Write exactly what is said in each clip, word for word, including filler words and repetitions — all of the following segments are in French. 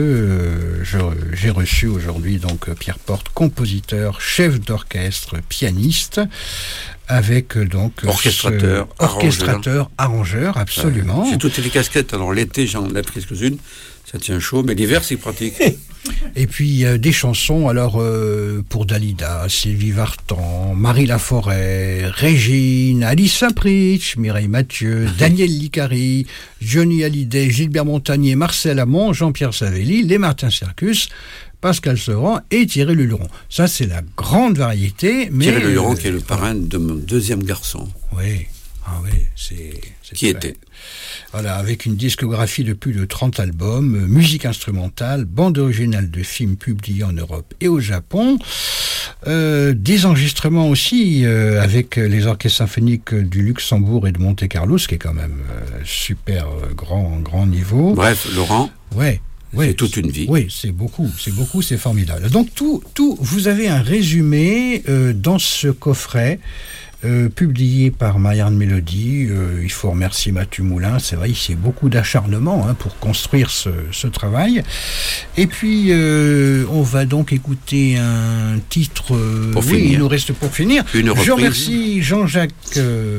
Euh, je, j'ai reçu aujourd'hui donc Pierre Porte, compositeur, chef d'orchestre, pianiste, avec donc orchestrateur, ce, orchestrateur, arrangeur, absolument. Euh, j'ai toutes les casquettes. Alors l'été, j'en lève quelques-unes, ça tient chaud, mais l'hiver, c'est pratique. Et puis euh, des chansons, alors euh, pour Dalida, Sylvie Vartan, Marie Laforêt, Régine, Alice Sapritch, Mireille Mathieu, Daniel Licari, Johnny Hallyday, Gilbert Montagnier, Marcel Amont, Jean-Pierre Savelli, les Martin Sercus, Pascal Sevran et Thierry Leluron. Ça, c'est la grande variété. Mais Thierry Leluron, euh, qui est le parrain de mon deuxième garçon. Oui, ah oui, c'est... c'est qui vrai. était Voilà, avec une discographie de plus de trente albums, euh, musique instrumentale, bande originale de films publiés en Europe et au Japon, euh, des enregistrements aussi euh, avec les orchestres symphoniques du Luxembourg et de Monte-Carlo, ce qui est quand même euh, super euh, grand, grand niveau. Bref, Laurent, ouais. Oui, c'est toute une vie. Oui, c'est beaucoup, c'est beaucoup, c'est formidable. Donc tout, tout, vous avez un résumé euh, dans ce coffret euh, publié par Marianne Mélodie. Euh, il faut remercier Mathieu Moulin. C'est vrai, c'est beaucoup d'acharnement hein, pour construire ce, ce travail. Et puis euh, on va donc écouter un titre. Euh, pour oui, finir. Il nous reste pour finir. Une reprise. Je remercie Jean-Jacques. Euh,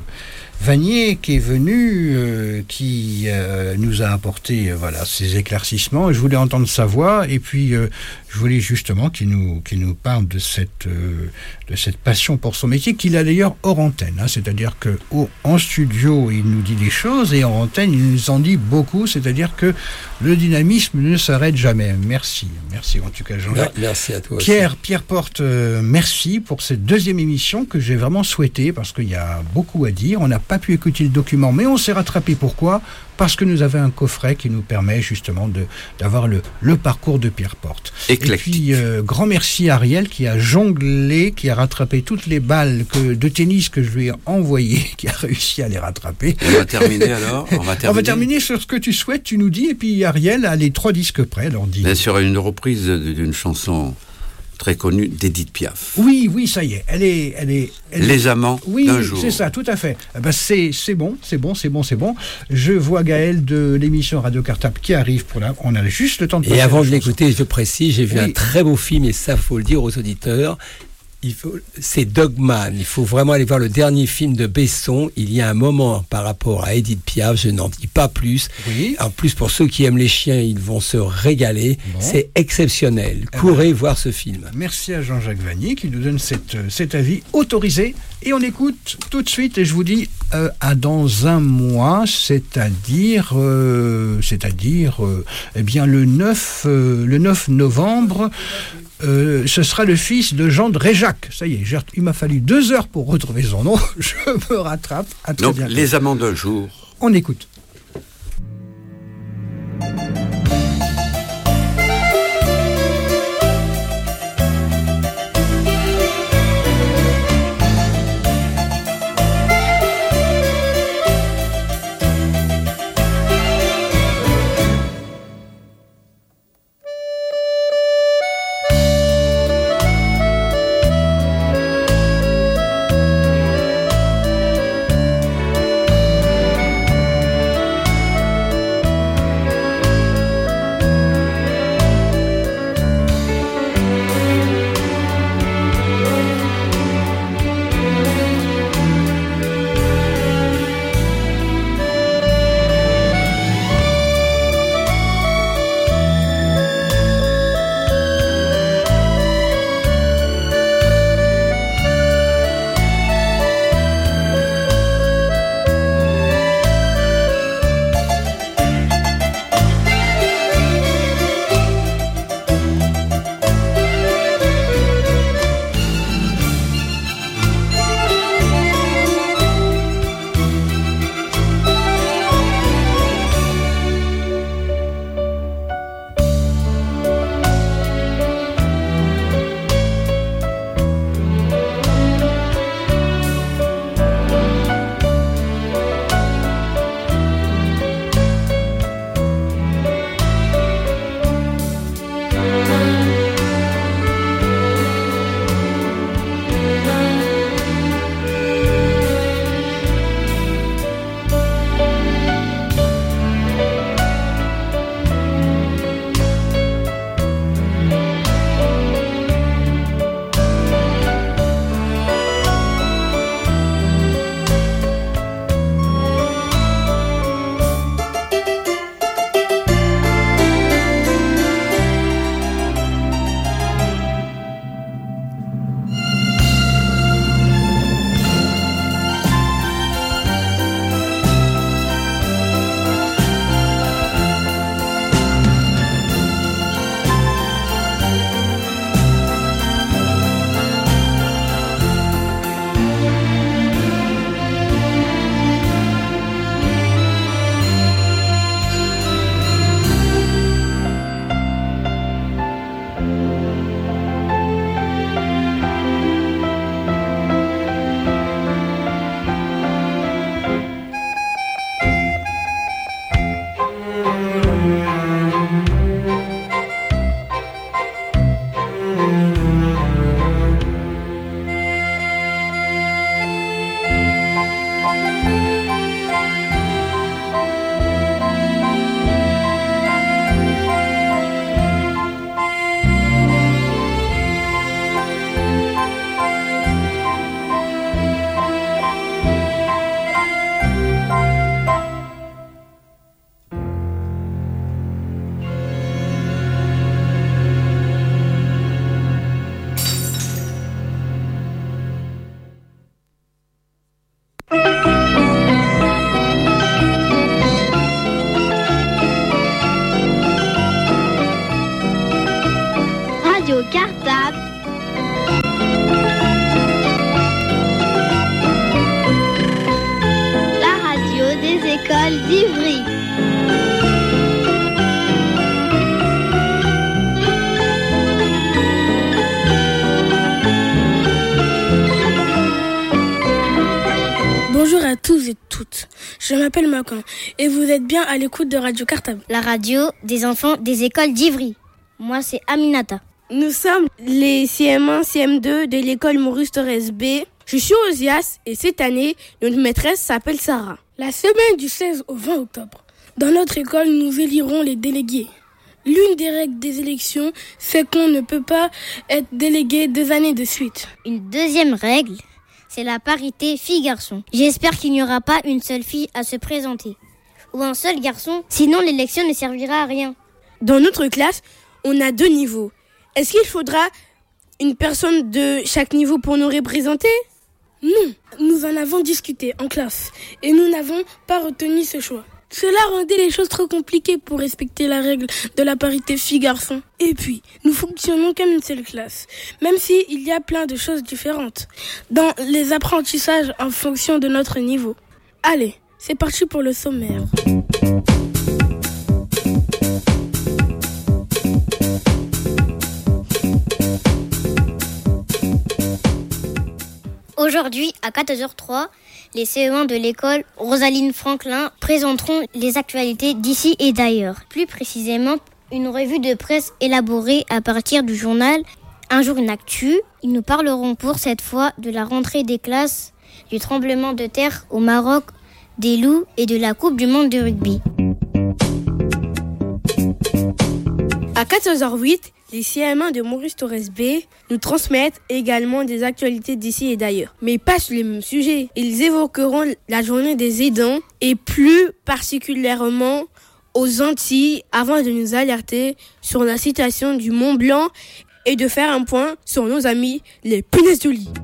Vanier qui est venu, euh, qui euh, nous a apporté euh, voilà ces éclaircissements. Je voulais entendre sa voix et puis euh, je voulais justement qu'il nous qu'il nous parle de cette euh, de cette passion pour son métier qu'il a d'ailleurs hors antenne. Hein, c'est-à-dire que au, en studio il nous dit des choses et en antenne il nous en dit beaucoup. C'est-à-dire que le dynamisme ne s'arrête jamais. Merci, merci en tout cas Jean-Jacques. Merci à toi. Pierre aussi. Pierre Porte, euh, merci pour cette deuxième émission que j'ai vraiment souhaité parce qu'il y a beaucoup à dire. On n'a pas pu écouter le document, mais on s'est rattrapé. Pourquoi ? Parce que nous avons un coffret qui nous permet justement de, d'avoir le, le parcours de Pierre Porte. Éclectique. Et puis, euh, grand merci à Ariel qui a jonglé, qui a rattrapé toutes les balles que, de tennis que je lui ai envoyées, qui a réussi à les rattraper. On va terminer alors on va terminer. On va terminer sur ce que tu souhaites, tu nous dis, et puis Ariel a les trois disques prêts, alors dis. Bien sûr, une reprise d'une chanson très connue d'Edith Piaf. Oui, oui, ça y est, elle est... Elle est elle Les amants oui, d'un jour. Oui, c'est ça, tout à fait. Eh ben c'est, c'est bon, c'est bon, c'est bon, c'est bon. Je vois Gaël de l'émission Radio Cartable qui arrive pour la... On a juste le temps de passer. Et avant de chanson. l'écouter, je précise, j'ai vu oui. un très beau film, et ça, faut le dire aux auditeurs. Il faut, c'est Dogman. Il faut vraiment aller voir le dernier film de Besson. Il y a un moment par rapport à Edith Piaf, je n'en dis pas plus. Oui. En plus, pour ceux qui aiment les chiens, ils vont se régaler. Bon. C'est exceptionnel. Eh Courez ben, voir ce film. Merci à Jean-Jacques Vanier qui nous donne cette, cet avis autorisé. Et on écoute tout de suite, et je vous dis euh, à dans un mois, c'est-à-dire, euh, c'est-à-dire, euh, eh bien le neuf, euh, le neuf novembre. Euh, ce sera le fils de Jean de Réjac. Ça y est, il m'a fallu deux heures pour retrouver son nom. Je me rattrape. À très Donc, bientôt. Les amants d'un jour. On écoute. Thank je m'appelle Macan et vous êtes bien à l'écoute de Radio Cartable. La radio des enfants des écoles d'Ivry. Moi, c'est Aminata. Nous sommes les C M un, C M deux de l'école Maurice Thorez B. Je suis Osias et cette année, notre maîtresse s'appelle Sarah. La semaine du seize au vingt octobre, dans notre école, nous élirons les délégués. L'une des règles des élections, c'est qu'on ne peut pas être délégué deux années de suite. Une deuxième règle, c'est la parité filles-garçons. J'espère qu'il n'y aura pas une seule fille à se présenter. Ou un seul garçon, sinon l'élection ne servira à rien. Dans notre classe, on a deux niveaux. Est-ce qu'il faudra une personne de chaque niveau pour nous représenter ? Non, nous en avons discuté en classe et nous n'avons pas retenu ce choix. Cela rendait les choses trop compliquées pour respecter la règle de la parité filles-garçons. Et puis, nous fonctionnons comme une seule classe, même s'il y a plein de choses différentes dans les apprentissages en fonction de notre niveau. Allez, c'est parti pour le sommaire. Aujourd'hui, à quatorze heures trois, les C E un de l'école Rosaline Franklin présenteront les actualités d'ici et d'ailleurs. Plus précisément, une revue de presse élaborée à partir du journal Un jour une actu. Ils nous parleront pour cette fois de la rentrée des classes, du tremblement de terre au Maroc, des loups et de la Coupe du monde de rugby. À quatorze heures huit, les C M un de Maurice Thorez B nous transmettent également des actualités d'ici et d'ailleurs, mais pas sur les mêmes sujets. Ils évoqueront la journée des aidants et plus particulièrement aux Antilles avant de nous alerter sur la situation du Mont Blanc et de faire un point sur nos amis les punaises de lit.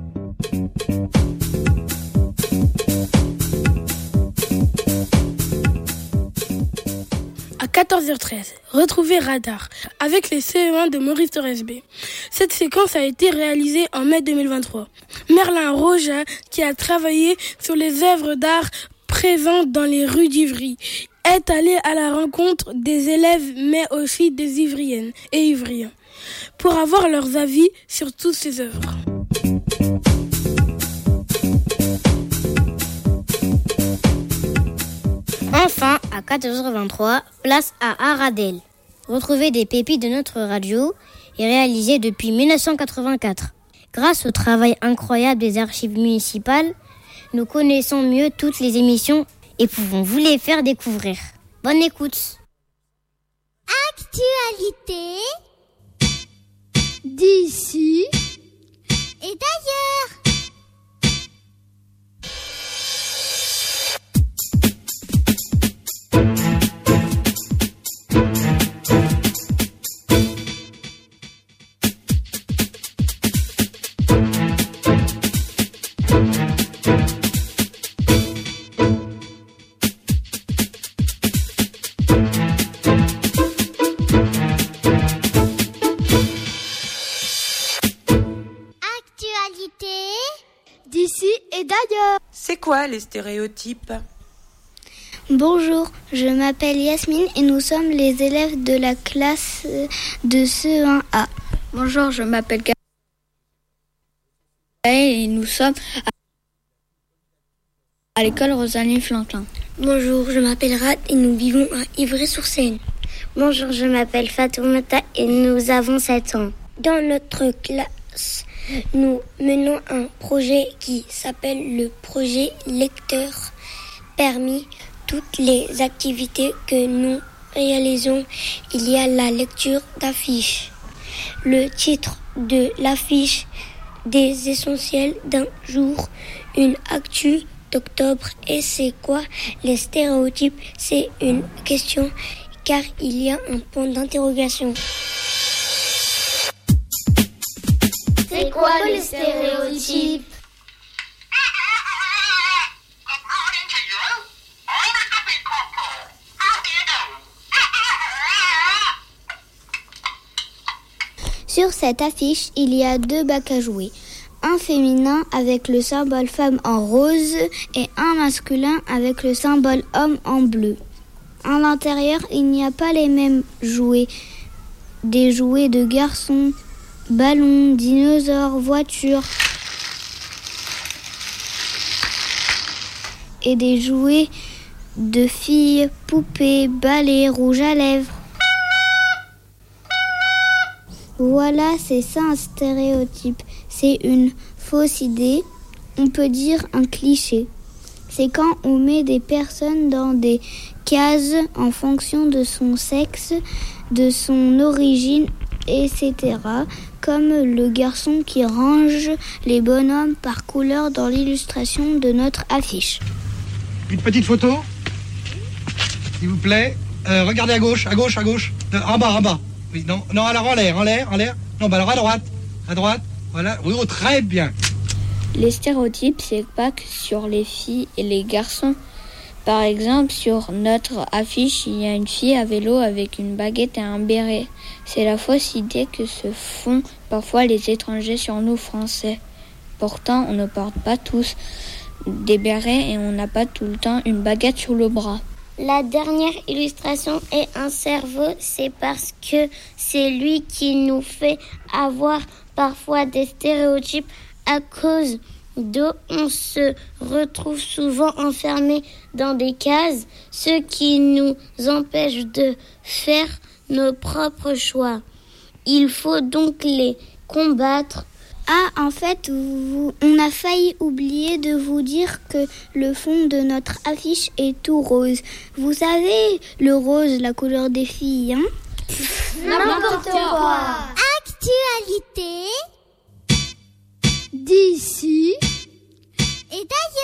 À quatorze heures treize, retrouvez Radar avec les C E un de Maurice Thorez B. Cette séquence a été réalisée en mai deux mille vingt-trois. Merlin Roja, qui a travaillé sur les œuvres d'art présentes dans les rues d'Ivry, est allé à la rencontre des élèves mais aussi des Ivriennes et Ivriens pour avoir leurs avis sur toutes ces œuvres. Enfin, à quatorze heures vingt-trois, place à Aradel. Retrouvez des pépites de notre radio et réalisées depuis dix-neuf cent quatre-vingt-quatre. Grâce au travail incroyable des archives municipales, nous connaissons mieux toutes les émissions et pouvons vous les faire découvrir. Bonne écoute. Actualité d'ici et d'ailleurs. D'ici et d'ailleurs. C'est quoi les stéréotypes ? Bonjour, je m'appelle Yasmine et nous sommes les élèves de la classe de C E un A. Bonjour, je m'appelle Gaëlle et nous sommes à l'école Rosaline Franklin. Bonjour, je m'appelle Rad et nous vivons à Ivry-sur-Seine. Bonjour, je m'appelle Fatoumata et nous avons sept ans. Dans notre classe, nous menons un projet qui s'appelle le projet lecteur. Parmi toutes les activités que nous réalisons, il y a la lecture d'affiches. Le titre de l'affiche des essentiels d'un jour, une actu d'octobre. Et c'est quoi les stéréotypes ? C'est une question car il y a un point d'interrogation. C'est quoi les stéréotypes ? Sur cette affiche, il y a deux bacs à jouer. Un féminin avec le symbole femme en rose et un masculin avec le symbole homme en bleu. À l'intérieur, il n'y a pas les mêmes jouets. Des jouets de garçons, ballons, dinosaures, voitures. Et des jouets de filles, poupées, balais, rouge à lèvres. Voilà, c'est ça un stéréotype. C'est une fausse idée, on peut dire un cliché. C'est quand on met des personnes dans des cases en fonction de son sexe, de son origine, et cetera. Comme le garçon qui range les bonhommes par couleur dans l'illustration de notre affiche. Une petite photo, s'il vous plaît. Euh, regardez à gauche, à gauche, à gauche. Euh, en bas, en bas. Oui, non, non, alors en l'air, en l'air, en l'air. Non, bah alors à droite, à droite. Voilà, oui, oh, très bien. Les stéréotypes, c'est pas que sur les filles et les garçons. Par exemple, sur notre affiche, il y a une fille à vélo avec une baguette et un béret. C'est la fausse idée que se font parfois les étrangers sur nous Français. Pourtant, on ne porte pas tous des bérets et on n'a pas tout le temps une baguette sous le bras. La dernière illustration est un cerveau, c'est parce que c'est lui qui nous fait avoir parfois des stéréotypes à cause d'eux. On se retrouve souvent enfermés dans des cases, ce qui nous empêche de faire nos propres choix. Il faut donc les combattre. Ah, en fait, vous, on a failli oublier de vous dire que le fond de notre affiche est tout rose. Vous savez, le rose, la couleur des filles, hein ? N'importe quoi. Actualité d'ici et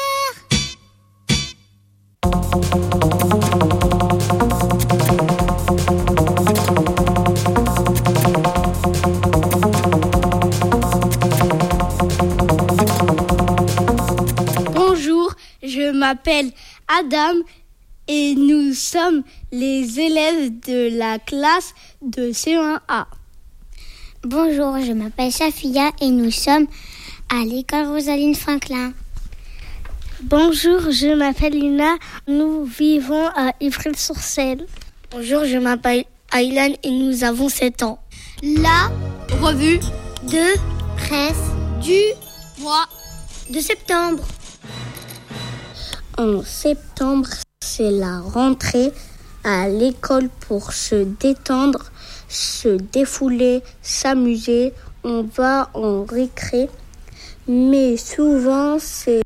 Bonjour, je m'appelle Adam et nous sommes les élèves de la classe de C un A. Bonjour, je m'appelle Safia et nous sommes à l'école Rosaline Franklin. Bonjour, je m'appelle Lina, nous vivons à Ivry-sur-Seine. Bonjour, je m'appelle Aylan et nous avons sept ans. La revue de presse du mois de septembre. En septembre, c'est la rentrée à l'école pour se détendre, se défouler, s'amuser. On va en récré, mais souvent c'est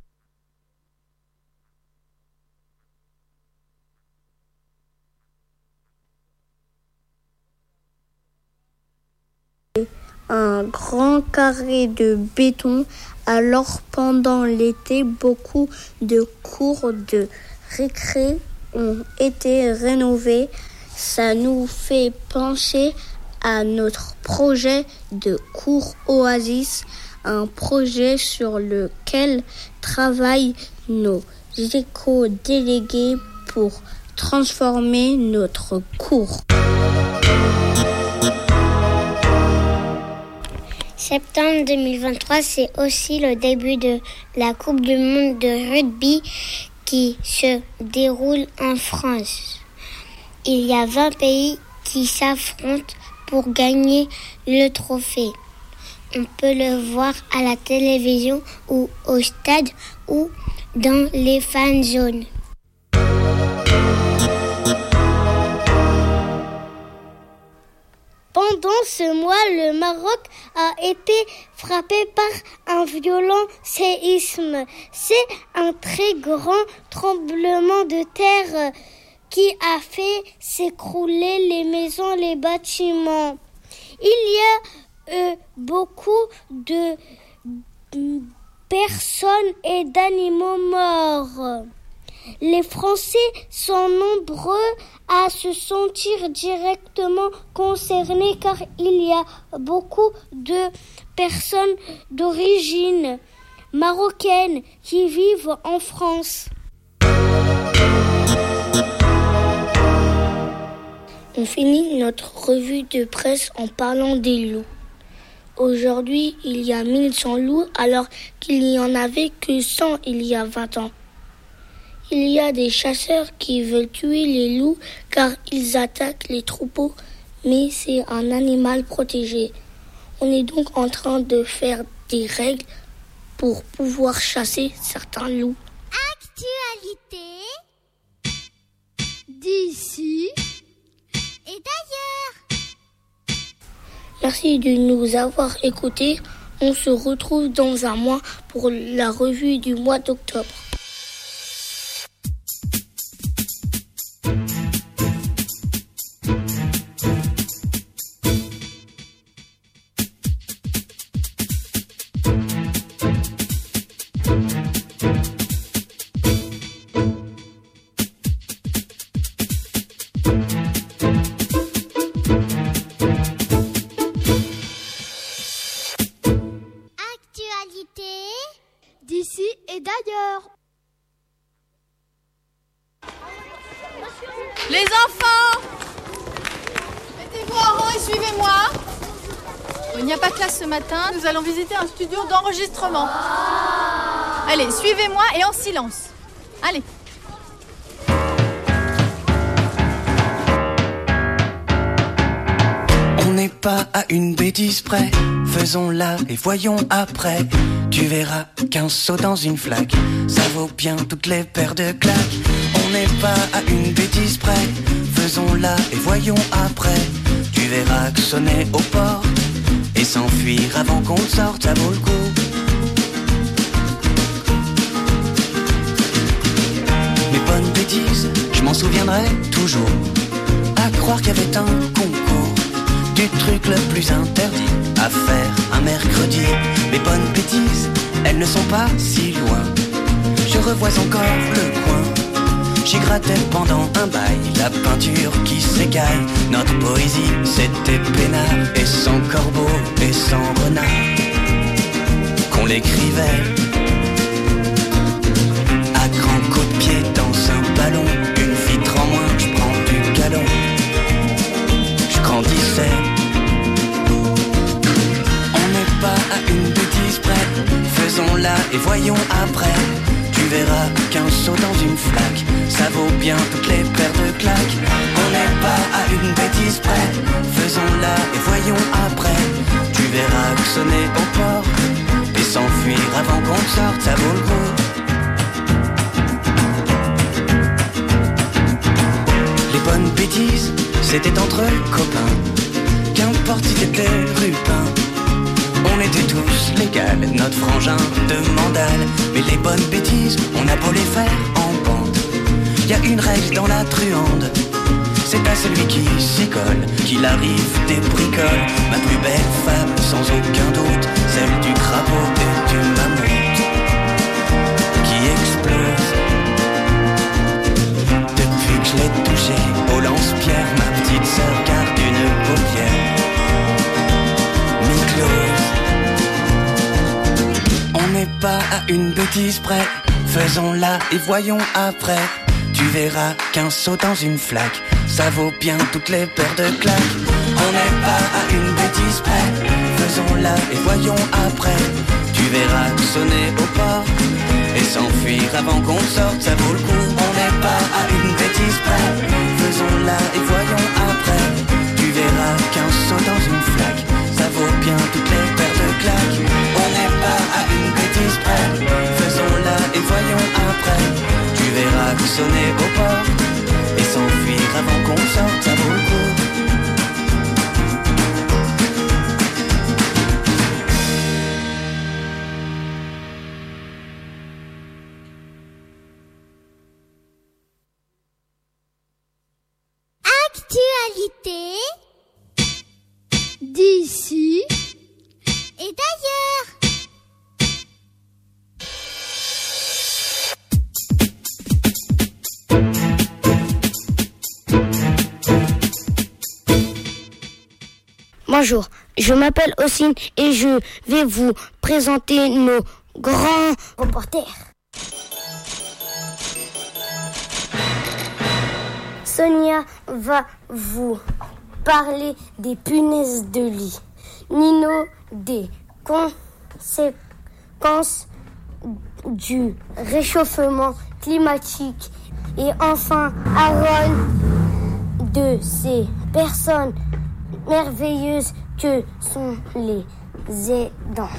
un grand carré de béton. Alors pendant l'été, beaucoup de cours de récré ont été rénovés. Ça nous fait penser à notre projet de cours Oasis, un projet sur lequel travaillent nos éco-délégués pour transformer notre cours. Septembre deux mille vingt-trois, c'est aussi le début de la Coupe du monde de rugby qui se déroule en France. Il y a vingt pays qui s'affrontent pour gagner le trophée. On peut le voir à la télévision ou au stade ou dans les fan zones. Pendant ce mois, le Maroc a été frappé par un violent séisme. C'est un très grand tremblement de terre qui a fait s'écrouler les maisons, les bâtiments. Il y a euh, beaucoup de personnes et d'animaux morts. Les Français sont nombreux à se sentir directement concernés car il y a beaucoup de personnes d'origine marocaine qui vivent en France. On finit notre revue de presse en parlant des loups. Aujourd'hui, il y a mille cent loups alors qu'il n'y en avait que cent il y a vingt ans. Il y a des chasseurs qui veulent tuer les loups car ils attaquent les troupeaux, mais c'est un animal protégé. On est donc en train de faire des règles pour pouvoir chasser certains loups. Actualité d'ici et d'ailleurs. Merci de nous avoir écoutés. On se retrouve dans un mois pour la revue du mois d'octobre. D'ici et d'ailleurs. Les enfants, mettez-vous en rang et suivez-moi. Il n'y a pas classe ce matin, nous allons visiter un studio d'enregistrement. Allez, suivez-moi et en silence. Allez. On n'est pas à une bêtise près, faisons-la et voyons après. Tu verras qu'un saut dans une flaque, ça vaut bien toutes les paires de claques. On n'est pas à une bêtise près, faisons-la et voyons après. Tu verras que sonner au port et s'enfuir avant qu'on sorte, ça vaut le coup. Mes bonnes bêtises, je m'en souviendrai toujours. À croire qu'il y avait un concours du truc le plus interdit à faire un mercredi. Mes bonnes bêtises, elles ne sont pas si loin. Je revois encore le coin. J'y grattais pendant un bail la peinture qui s'écaille. Notre poésie, c'était peinard et sans corbeau et sans renard qu'on l'écrivait à grands coups de pied dans un ballon. Une vitre en moins, je prends du galon. Je grandissais. On n'est pas à une bêtise près, faisons-la et voyons après. Tu verras qu'un saut dans une flaque, ça vaut bien toutes les paires de claques. On n'est pas à une bêtise près, faisons-la et voyons après. Tu verras que sonner au port et s'enfuir avant qu'on sorte, ça vaut le coup. Les bonnes bêtises, c'était entre copains, qu'importe si t'étais rupin. On était tous légal, notre frangin de mandale. Mais les bonnes bêtises, on a beau les faire en bande. Y a une règle dans la truande, c'est à celui qui s'y colle qu'il arrive des bricoles. Ma plus belle femme, sans aucun doute, celle du crapaud et du mammouth qui explose. Depuis que je l'ai touché au lance-pierre, ma petite sœur garde une paupière mi-close. On n'est pas à une bêtise près, faisons-la et voyons après. Tu verras qu'un saut dans une flaque, ça vaut bien toutes les paires de claques. On n'est pas à une bêtise près, faisons-la et voyons après. Tu verras que sonner au port et s'enfuir avant qu'on sorte, ça vaut le coup. On n'est pas à une bêtise près, faisons-la et voyons après. Tu verras qu'un saut dans une flaque, ça vaut bien toutes les paires de claques. On n'est pas à une bêtise près, faisons-la et voyons après. Tu verras que sonner au port et s'enfuir avant qu'on sorte, ça vaut le coup. Actualité d'ici et d'ailleurs. Bonjour, je m'appelle Ossine et je vais vous présenter nos grands reporters. Sonia va vous parler des punaises de lit. Nino des conséquences du réchauffement climatique. Et enfin Aaron de ces personnes merveilleuses que sont les aidants.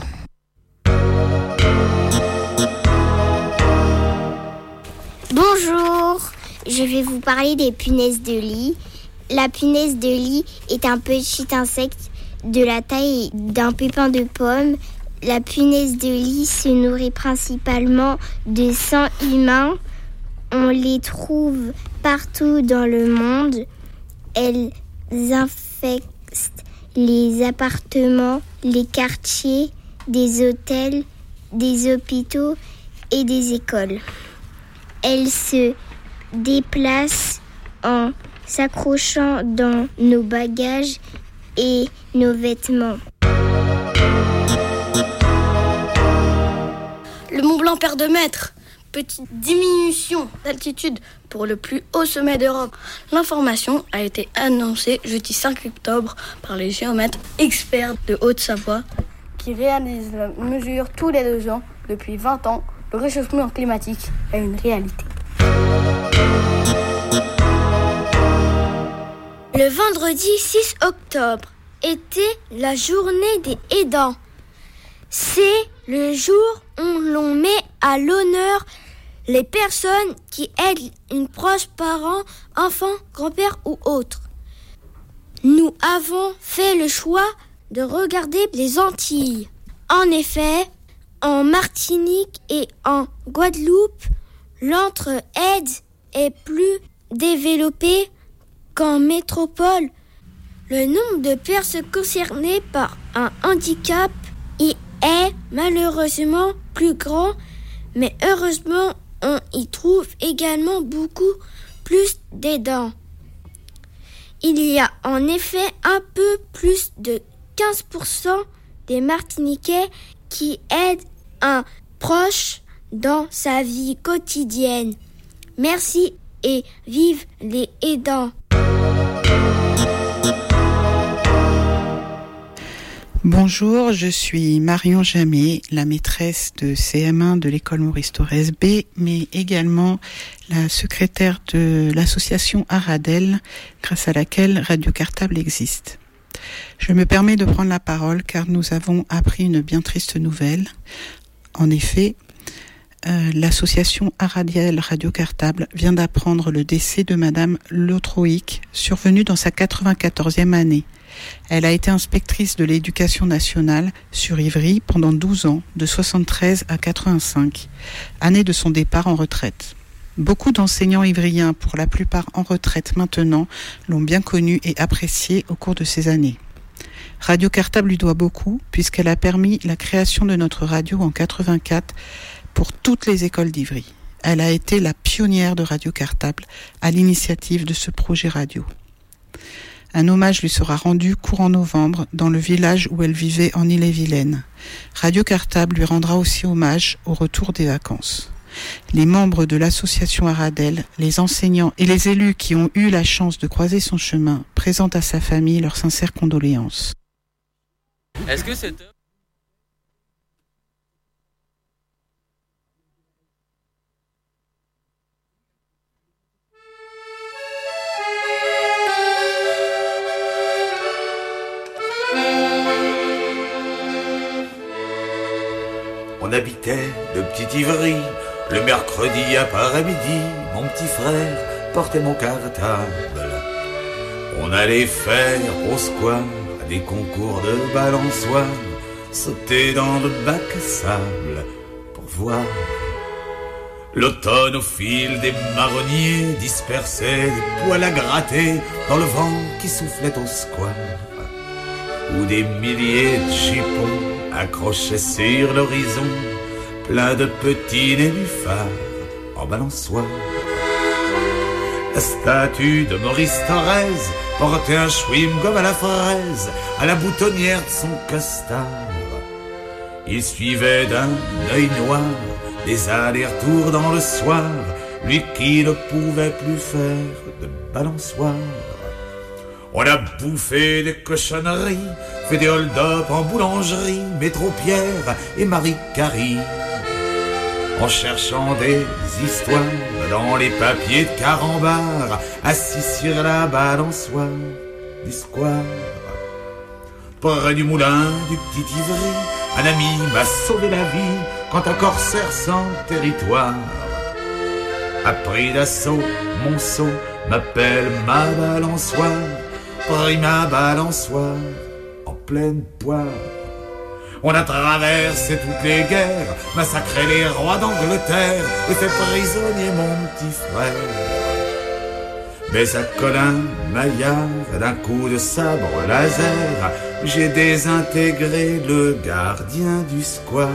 Bonjour, je vais vous parler des punaises de lit. La punaise de lit est un petit insecte de la taille d'un pépin de pomme. La punaise de lit se nourrit principalement de sang humain. On les trouve partout dans le monde. Elles infestent les appartements, les quartiers, des hôtels, des hôpitaux et des écoles. Elles se déplacent en s'accrochant dans nos bagages et nos vêtements. Le Mont Blanc perd de mètres. Petite diminution d'altitude pour le plus haut sommet d'Europe. L'information a été annoncée jeudi cinq octobre par les géomètres experts de Haute-Savoie qui réalisent la mesure tous les deux ans. Depuis vingt ans, le réchauffement climatique est une réalité. Le vendredi six octobre était la journée des aidants. C'est le jour où l'on met à l'honneur les personnes qui aident une proche parent, enfant, grand-père ou autre. Nous avons fait le choix de regarder les Antilles. En effet, en Martinique et en Guadeloupe, l'entraide est plus développée qu'en métropole. Le nombre de personnes concernées par un handicap y est malheureusement plus grand, mais heureusement, on y trouve également beaucoup plus d'aidants. Il y a en effet un peu plus de quinze pour cent des Martiniquais qui aident un proche dans sa vie quotidienne. Merci et vive les aidants. Bonjour, je suis Marion Jamet, la maîtresse de C M un de l'école Maurice Thorez B, mais également la secrétaire de l'association Aradel, grâce à laquelle Radio Cartable existe. Je me permets de prendre la parole car nous avons appris une bien triste nouvelle. En effet, euh, l'association Aradel Radio Cartable vient d'apprendre le décès de Madame Lotroïc, survenue dans sa quatre-vingt-quatorzième année. Elle a été inspectrice de l'éducation nationale sur Ivry pendant douze ans, de soixante-treize à quatre-vingt-cinq, année de son départ en retraite. Beaucoup d'enseignants ivriens, pour la plupart en retraite maintenant, l'ont bien connue et appréciée au cours de ces années. Radio Cartable lui doit beaucoup, puisqu'elle a permis la création de notre radio en quatre-vingt-quatre pour toutes les écoles d'Ivry. Elle a été la pionnière de Radio Cartable à l'initiative de ce projet radio. Un hommage lui sera rendu courant novembre dans le village où elle vivait en Ille-et-Vilaine. Radio Cartable lui rendra aussi hommage au retour des vacances. Les membres de l'association Aradel, les enseignants et les élus qui ont eu la chance de croiser son chemin présentent à sa famille leurs sincères condoléances. Est-ce que cette On habitait de Petite Ivry, le mercredi après-midi, mon petit frère portait mon cartable. On allait faire au square des concours de balançoire, sauter dans le bac à sable pour voir l'automne au fil des marronniers dispersait des poils à gratter dans le vent qui soufflait au square, où des milliers de chipons accrochés sur l'horizon, plein de petits nénuphars en balançoire. La statue de Maurice Thorez portait un chewing-gum à la fraise à la boutonnière de son costard. Il suivait d'un œil noir des allers-retours dans le soir, lui qui ne pouvait plus faire de balançoire. On a bouffé des cochonneries, fait des hold-up en boulangerie, Métro Pierre et Marie Carrie, en cherchant des histoires dans les papiers de carambar, assis sur la balançoire du square. Près du moulin du Petit Ivry, un ami m'a sauvé la vie quand un corsaire sans territoire a pris d'assaut mon seau, m'appelle ma balançoire, pris ma balançoire en pleine poire. On a traversé toutes les guerres, massacré les rois d'Angleterre et fait prisonnier mon petit frère. Mais à Colin Maillard, d'un coup de sabre laser, j'ai désintégré le gardien du square.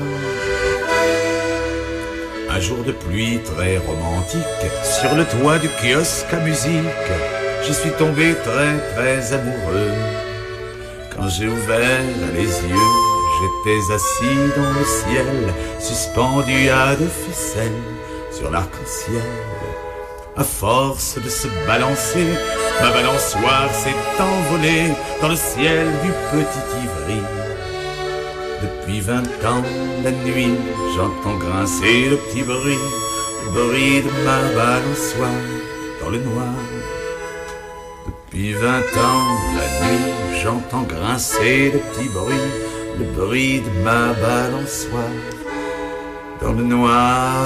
Un jour de pluie très romantique, sur le toit du kiosque à musique, je suis tombé très très amoureux. Quand j'ai ouvert les yeux, j'étais assis dans le ciel, suspendu à deux ficelles sur l'arc-en-ciel. À force de se balancer, ma balançoire s'est envolée dans le ciel du petit Ivry. Depuis vingt ans, la nuit, j'entends grincer le petit bruit, le bruit de ma balançoire dans le noir. Depuis vingt ans, la nuit, j'entends grincer le petit bruit, le bruit de ma balançoire dans le noir.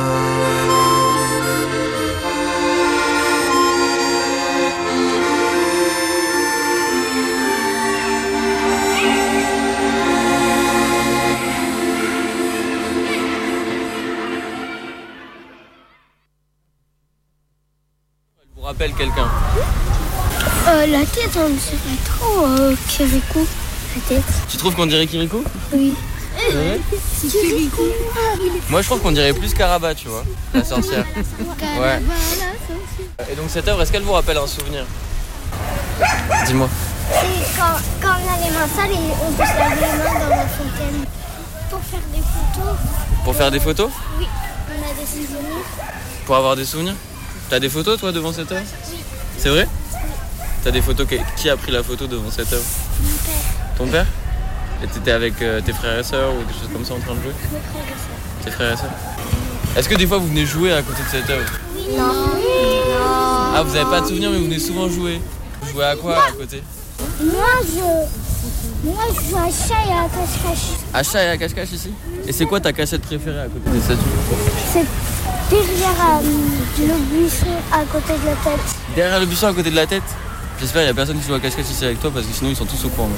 Rappelle quelqu'un. Euh, la tête, on ne sait pas trop. Euh, Kirikou, la tête. Tu trouves qu'on dirait Kirikou? Oui. C'est vrai? Kirikou. Moi, je trouve qu'on dirait plus Karaba, tu vois, la sorcière. Ouais. Et donc cette œuvre, est-ce qu'elle vous rappelle un souvenir? Dis-moi. C'est quand, quand on a les mains sales et on peut se laver les mains dans la fontaine. Pour faire des photos. Pour faire des photos? Oui, on a des souvenirs. Pour avoir des souvenirs? T'as des photos, toi, devant cette œuvre? Oui. C'est vrai? T'as des photos, qui a pris la photo devant cette œuvre? Mon père. Ton père? Et t'étais avec euh, tes frères et sœurs ou des choses comme ça en train de jouer? Mes frères et sœurs. Tes frères et sœurs? Est-ce que des fois vous venez jouer à côté de cette œuvre? Oui. Non. Non. Ah, vous avez pas de souvenirs, mais vous venez souvent jouer. Vous jouez à quoi moi, à côté? Moi, je... Moi, je joue à chat et à cache-cache. À chat et à cache-cache ici? Et c'est quoi ta cachette préférée à côté des statues? C'est derrière euh, le buisson à côté de la tête. Derrière le buisson à côté de la tête? J'espère qu'il n'y a personne qui joue à cache-cache ici avec toi parce que sinon ils sont tous au courant.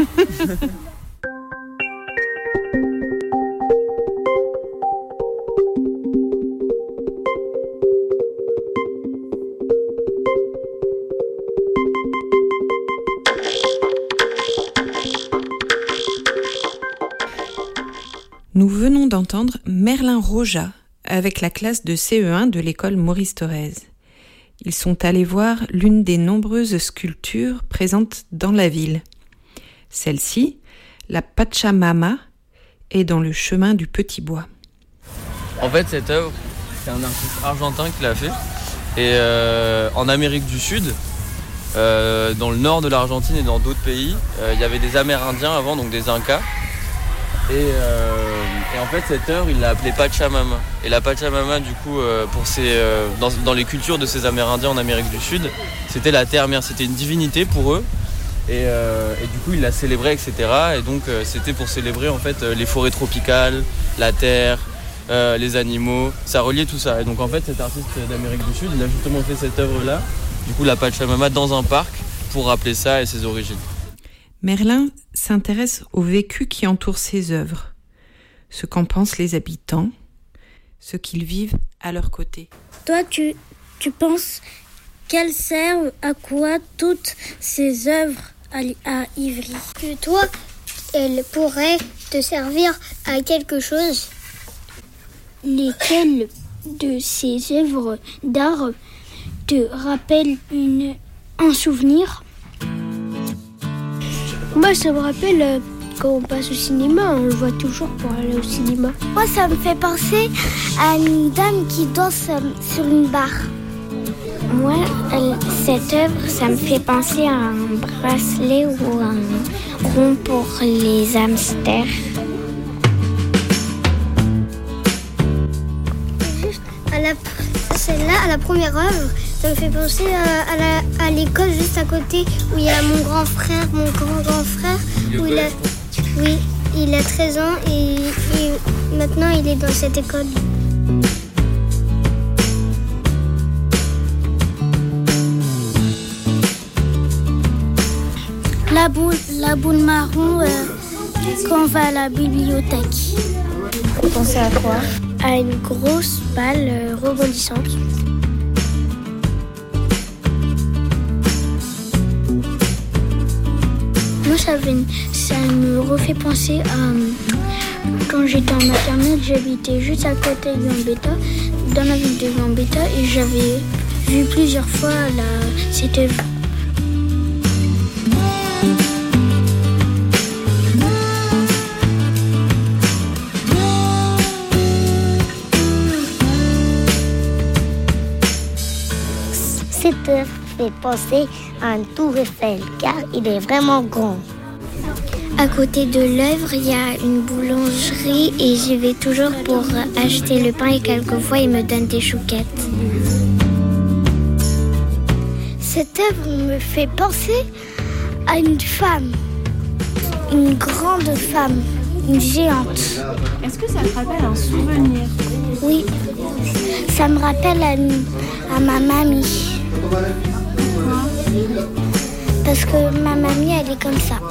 Nous venons d'entendre Merlin Roja avec la classe de C E un de l'école Maurice Thorez. Ils sont allés voir l'une des nombreuses sculptures présentes dans la ville. Celle-ci, la Pachamama, est dans le chemin du Petit Bois. En fait, cette œuvre, c'est un artiste argentin qui l'a fait. Et euh, en Amérique du Sud, euh, dans le nord de l'Argentine et dans d'autres pays, euh, il y avait des Amérindiens avant, donc des Incas. Et, euh, et en fait, cette œuvre, il l'a appelée Pachamama. Et la Pachamama, du coup, euh, pour ces, euh, dans, dans les cultures de ces Amérindiens en Amérique du Sud, c'était la terre-mère, c'était une divinité pour eux. Et, euh, et du coup, il la célébrait, et cetera. Et donc, euh, c'était pour célébrer en fait les forêts tropicales, la terre, euh, les animaux. Ça reliait tout ça. Et donc, en fait, cet artiste d'Amérique du Sud, il a justement fait cette œuvre-là, du coup, la Pachamama, dans un parc, pour rappeler ça et ses origines. Merlin s'intéresse au vécu qui entoure ses œuvres, ce qu'en pensent les habitants, ce qu'ils vivent à leur côté. Toi, tu, tu penses qu'elles servent à quoi toutes ces œuvres à, à Ivry? Que toi, elles pourraient te servir à quelque chose. Lesquelles de ces œuvres d'art te rappellent une, un souvenir? Moi, ça me rappelle euh, quand on passe au cinéma, on le voit toujours pour aller au cinéma. Moi, ça me fait penser à une dame qui danse euh, sur une barre. Moi, euh, cette œuvre, ça me fait penser à un bracelet ou un rond pour les hamsters. Juste à la, celle-là, à la première œuvre, ça me fait penser à, à, la, à l'école juste à côté où il y a mon grand frère, mon grand grand frère. Où il a, oui, il a treize ans et, et maintenant il est dans cette école. La boule, la boule marron euh, quand on va à la bibliothèque. Vous pensez à quoi? À une grosse balle euh, rebondissante. Moi, ça, avait, ça me refait penser à quand j'étais en maternelle, j'habitais juste à côté de Gambetta, dans la ville de Gambetta, et j'avais vu plusieurs fois la, cette œuvre. Cette œuvre fait penser à un tour Eiffel, car il est vraiment grand. À côté de l'œuvre, il y a une boulangerie et j'y vais toujours pour acheter le pain et quelquefois ils me donnent des chouquettes. Cette œuvre me fait penser à une femme, une grande femme, une géante. Est-ce que ça te rappelle un souvenir? Oui, ça me rappelle à, à ma mamie. Pourquoi? Parce que ma mamie, elle est comme ça.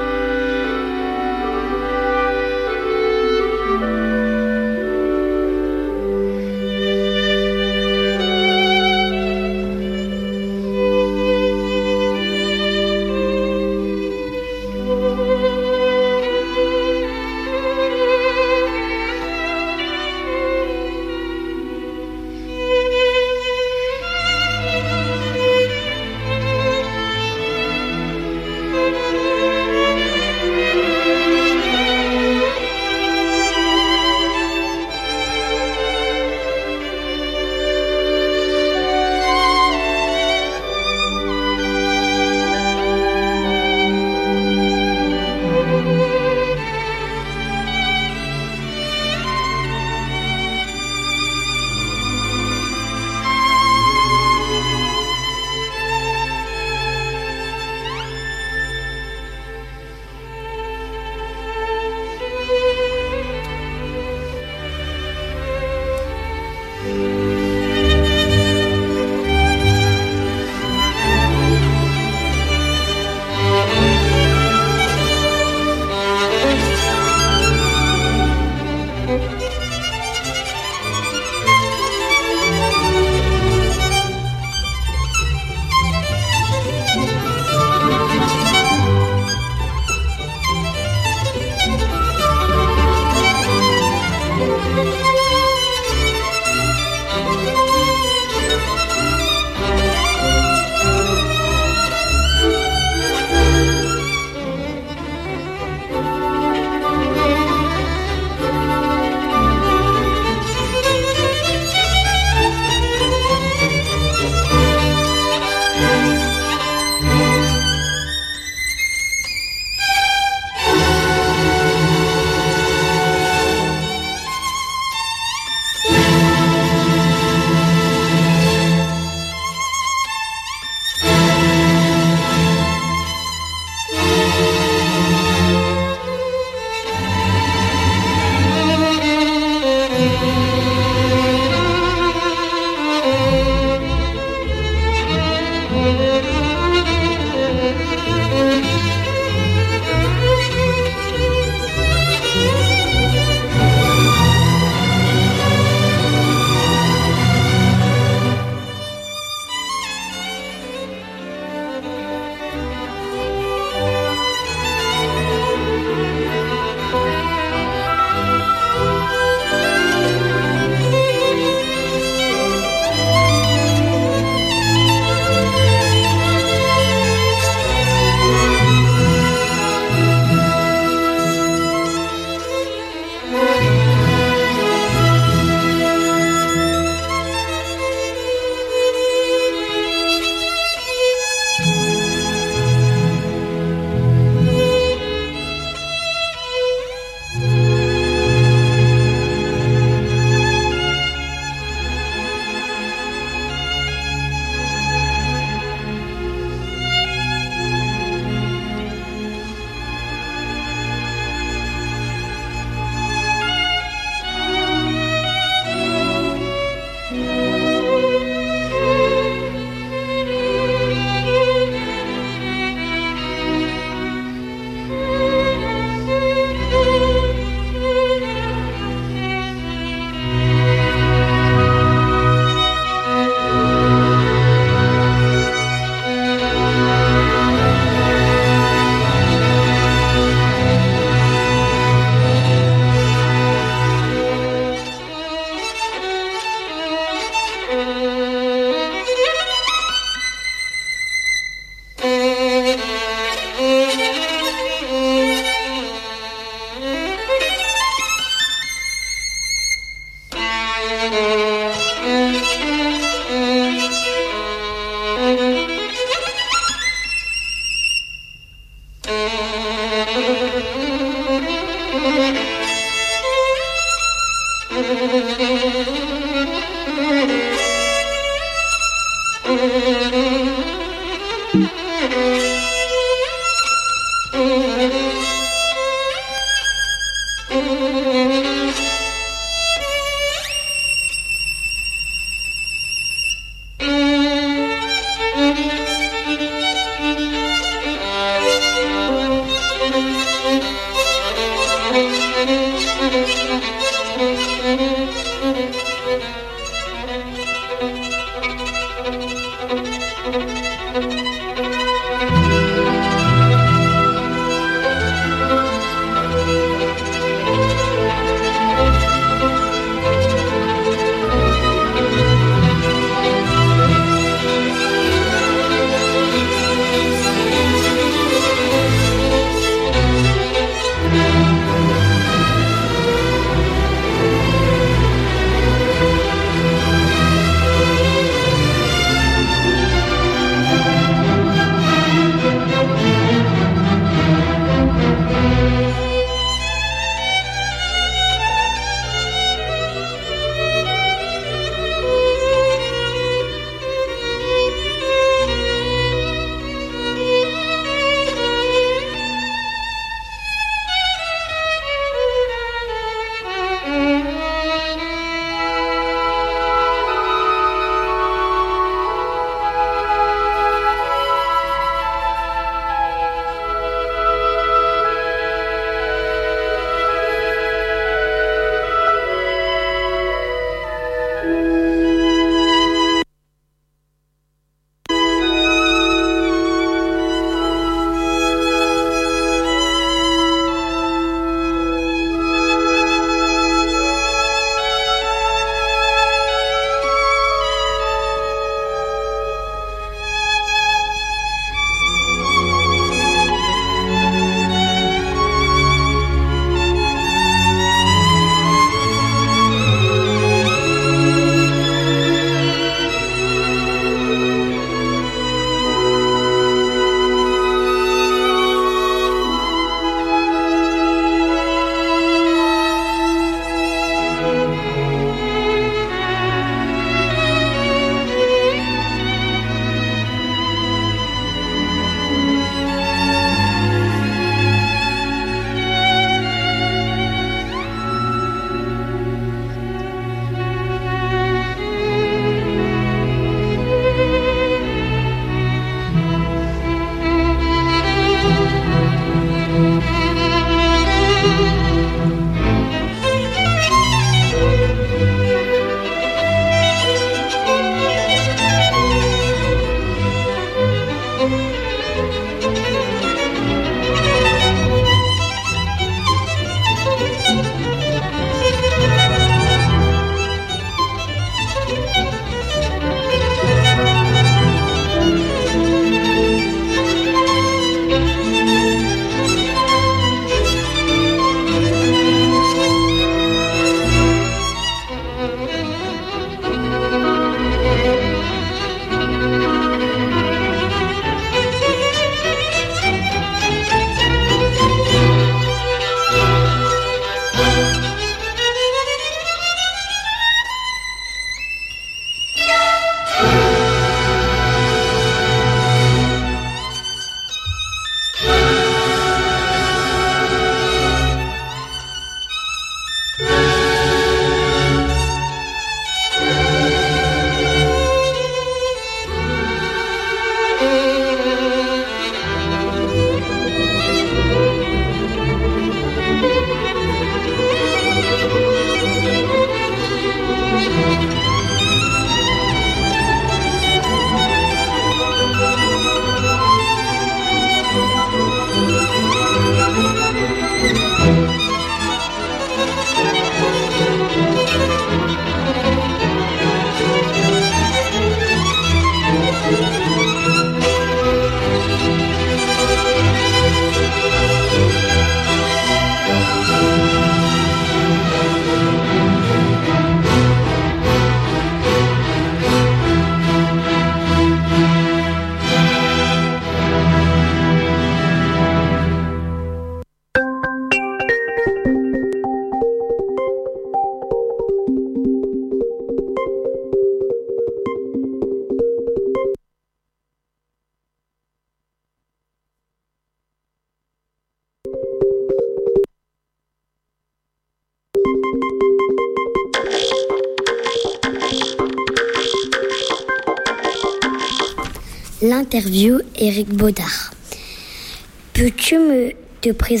l'interview Éric Baudard. Peux-tu me te présenter ?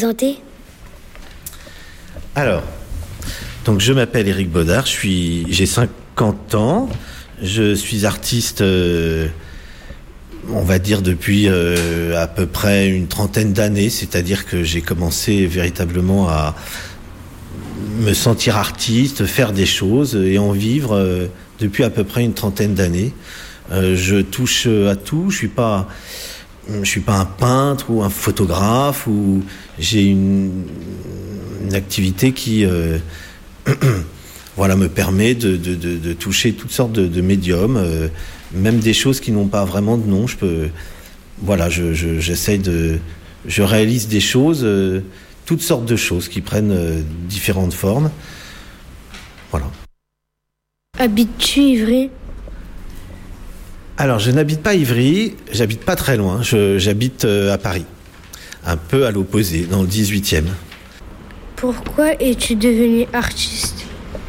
Alors, donc je m'appelle Éric Baudard, je suis, j'ai cinquante ans, je suis artiste, euh, on va dire depuis euh, à peu près une trentaine d'années, c'est-à-dire que j'ai commencé véritablement à me sentir artiste, faire des choses et en vivre euh, depuis à peu près une trentaine d'années. Euh, je touche à tout, je suis pas, je suis pas un peintre ou un photographe, ou j'ai une, une activité qui, euh, voilà, me permet de, de, de, de toucher toutes sortes de, de médiums, euh, même des choses qui n'ont pas vraiment de nom. Je peux, voilà, je, je, j'essaye de, je réalise des choses, euh, toutes sortes de choses qui prennent euh, différentes formes. Voilà. Habites-tu Ivry ? Alors, je n'habite pas Ivry, j'habite pas très loin, je, j'habite euh, à Paris, un peu à l'opposé, dans le dix-huitième. Pourquoi es-tu devenu artiste ?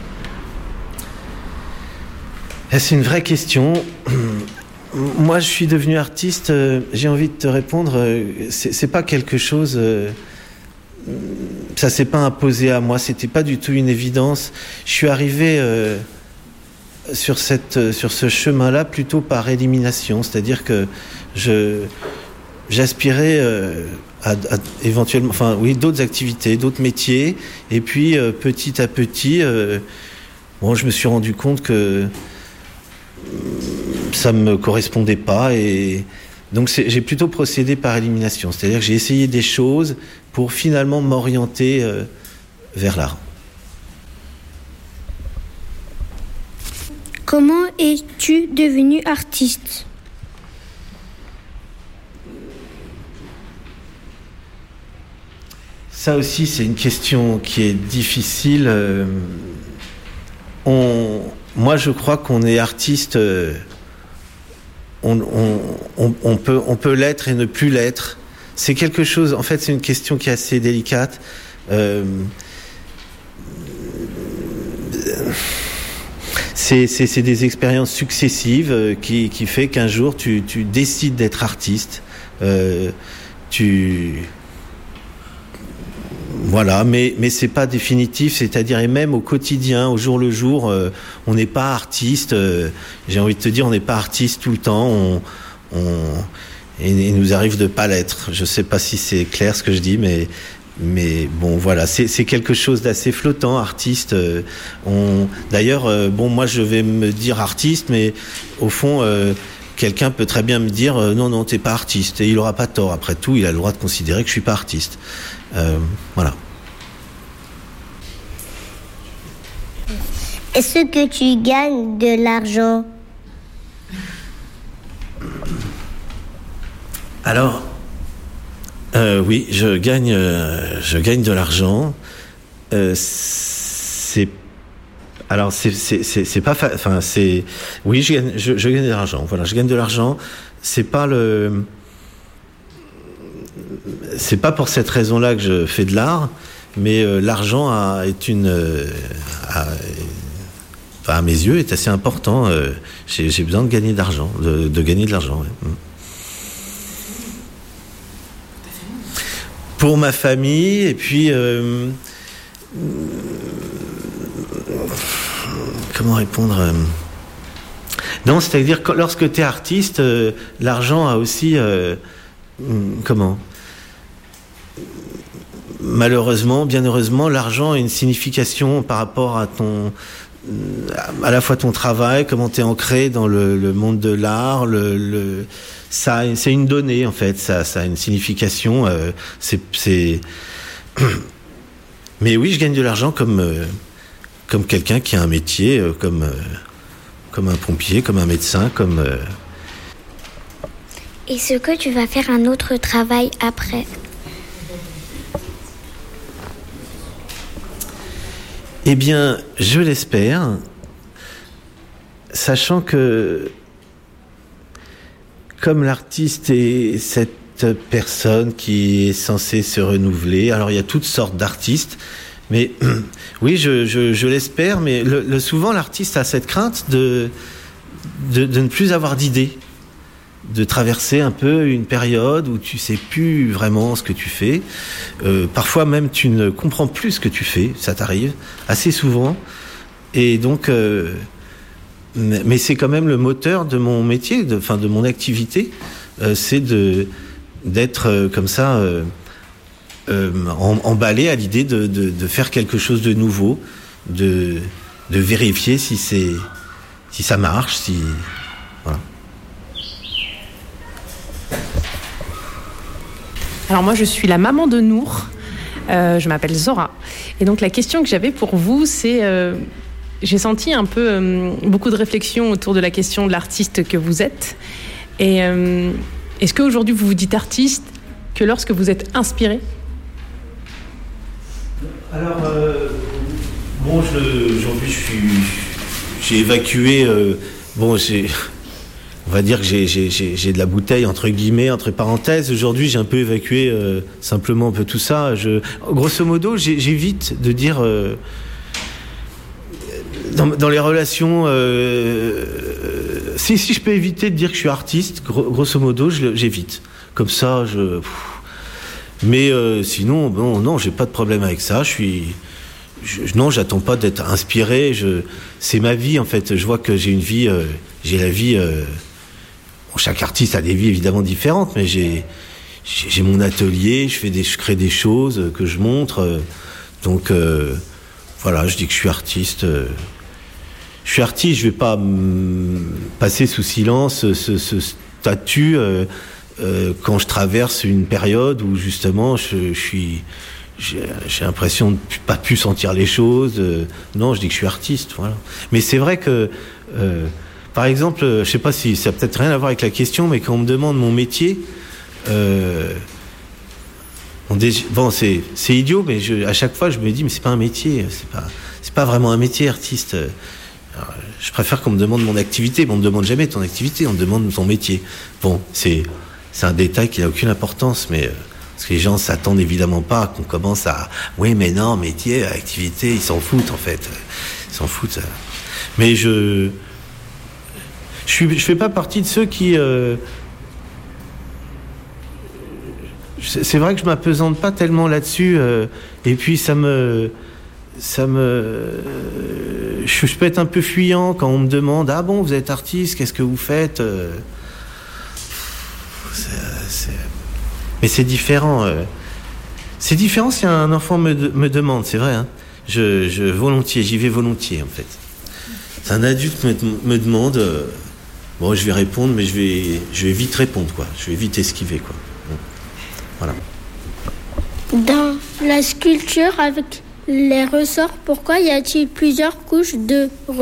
C'est une vraie question. Moi, je suis devenu artiste, euh, j'ai envie de te répondre, euh, c'est, c'est pas quelque chose... Euh, ça s'est pas imposé à moi, c'était pas du tout une évidence. Je suis arrivé... Euh, sur cette sur ce chemin-là plutôt par élimination, c'est-à-dire que je j'aspirais euh, à, à éventuellement, enfin oui, d'autres activités, d'autres métiers, et puis euh, petit à petit, euh, bon, je me suis rendu compte que ça me correspondait pas, et donc c'est, j'ai plutôt procédé par élimination, c'est-à-dire que j'ai essayé des choses pour finalement m'orienter euh, vers l'art. Comment es-tu devenu artiste ? Ça aussi, c'est une question qui est difficile. Euh, on, moi, je crois qu'on est artiste. Euh, on, on, on, on peut, on peut l'être et ne plus l'être. C'est quelque chose. En fait, c'est une question qui est assez délicate. Euh, C'est, c'est, c'est des expériences successives euh, qui, qui fait qu'un jour tu, tu décides d'être artiste. Euh, tu voilà, mais mais c'est pas définitif. C'est-à-dire, et même au quotidien, au jour le jour, euh, on n'est pas artiste. Euh, j'ai envie de te dire, on n'est pas artiste tout le temps. On, on et il nous arrive de pas l'être. Je sais pas si c'est clair ce que je dis, mais Mais bon, voilà, c'est, c'est quelque chose d'assez flottant, artiste. Euh, on, d'ailleurs, euh, bon, moi, je vais me dire artiste, mais au fond, euh, quelqu'un peut très bien me dire euh, non, non, t'es pas artiste, et il aura pas tort. Après tout, il a le droit de considérer que je suis pas artiste. Euh, voilà. Est-ce que tu gagnes de l'argent ? Alors. Euh, oui, je gagne, euh, je gagne de l'argent. Euh, c'est, alors c'est, c'est, c'est, c'est pas, fa... enfin c'est, oui, je gagne, je, je gagne de l'argent. Voilà, je gagne de l'argent. C'est pas le, c'est pas pour cette raison-là que je fais de l'art, mais euh, l'argent a, est une, euh, a, enfin, à mes yeux, est assez important. Euh, j'ai, j'ai besoin de gagner de l'argent, de, de gagner de l'argent. Ouais. Pour ma famille, et puis euh, comment répondre euh, non, c'est-à-dire que lorsque tu es artiste, euh, l'argent a aussi euh, comment malheureusement, bien heureusement, l'argent a une signification par rapport à ton à la fois ton travail, comment tu es ancré dans le, le monde de l'art, le, le ça, c'est une donnée en fait, ça, ça a une signification. Euh, c'est, c'est... Mais oui, je gagne de l'argent comme euh, comme quelqu'un qui a un métier, euh, comme euh, comme un pompier, comme un médecin, comme. Euh... Est-ce que tu vas faire un autre travail après ? Eh bien, je l'espère, sachant que comme l'artiste est cette personne qui est censée se renouveler, alors il y a toutes sortes d'artistes, mais oui, je, je, je l'espère, mais le, le, souvent l'artiste a cette crainte de, de, de ne plus avoir d'idées, de traverser un peu une période où tu sais plus vraiment ce que tu fais. Euh, parfois même tu ne comprends plus ce que tu fais, ça t'arrive assez souvent. Et donc, euh, mais c'est quand même le moteur de mon métier, de, enfin de mon activité, euh, c'est de d'être euh, comme ça euh, euh, emballé à l'idée de, de, de faire quelque chose de nouveau, de de vérifier si c'est si ça marche, si voilà. Alors moi je suis la maman de Nour, euh, je m'appelle Zora. Et donc la question que j'avais pour vous c'est, euh, j'ai senti un peu euh, beaucoup de réflexion autour de la question de l'artiste que vous êtes. Et euh, est-ce qu'aujourd'hui vous vous dites artiste que lorsque vous êtes inspiré ? Alors, euh, bon, je, aujourd'hui je suis, j'ai évacué, euh, bon j'ai... On va dire que j'ai, j'ai, j'ai, j'ai de la bouteille, entre guillemets, entre parenthèses. Aujourd'hui, j'ai un peu évacué euh, simplement un peu tout ça. Je, grosso modo, j'ai, j'évite de dire... Euh, dans, dans les relations... Euh, si, si je peux éviter de dire que je suis artiste, gros, grosso modo, je, j'évite. Comme ça, je... Pff. Mais euh, sinon, bon, non, j'ai pas de problème avec ça. Je suis... Je, non, j'attends pas d'être inspiré. Je, c'est ma vie, en fait. Je vois que j'ai une vie... Euh, j'ai la vie... Euh, Bon, chaque artiste a des vies évidemment différentes, mais j'ai, j'ai, j'ai mon atelier, je fais des, je crée des choses que je montre. Euh, donc euh, voilà, je dis que je suis artiste. Euh, je suis artiste, je vais pas m- passer sous silence ce, ce statut euh, euh, quand je traverse une période où justement je, je suis, j'ai, j'ai l'impression de pas pu sentir les choses. Euh, non, je dis que je suis artiste. Voilà. Mais c'est vrai que euh, par exemple, je sais pas si ça a peut-être rien à voir avec la question, mais quand on me demande mon métier, euh, on dé... bon, c'est, c'est idiot, mais je, à chaque fois, je me dis, mais c'est pas un métier, c'est pas, c'est pas vraiment un métier, artiste. Alors, je préfère qu'on me demande mon activité, mais on me demande jamais ton activité, on me demande ton métier. Bon, c'est, c'est un détail qui n'a aucune importance, mais euh, parce que les gens s'attendent évidemment pas qu'on commence à, oui, mais non, métier, activité, ils s'en foutent en fait, ils s'en foutent. Mais je Je ne fais pas partie de ceux qui... Euh, c'est vrai que je ne m'apesante pas tellement là-dessus. Euh, et puis, ça me... Ça me euh, je, je peux être un peu fuyant quand on me demande « Ah bon, vous êtes artiste, qu'est-ce que vous faites euh, ?» c'est, c'est... Mais c'est différent. Euh, c'est différent si un enfant me, me demande, c'est vrai. Hein, je, je, volontiers, j'y vais volontiers, en fait. Si un adulte me, me demande... Euh, Bon, je vais répondre, mais je vais, je vais vite répondre, quoi. Je vais vite esquiver, quoi. Voilà. Dans la sculpture avec les ressorts, pourquoi y a-t-il plusieurs couches de ressorts ?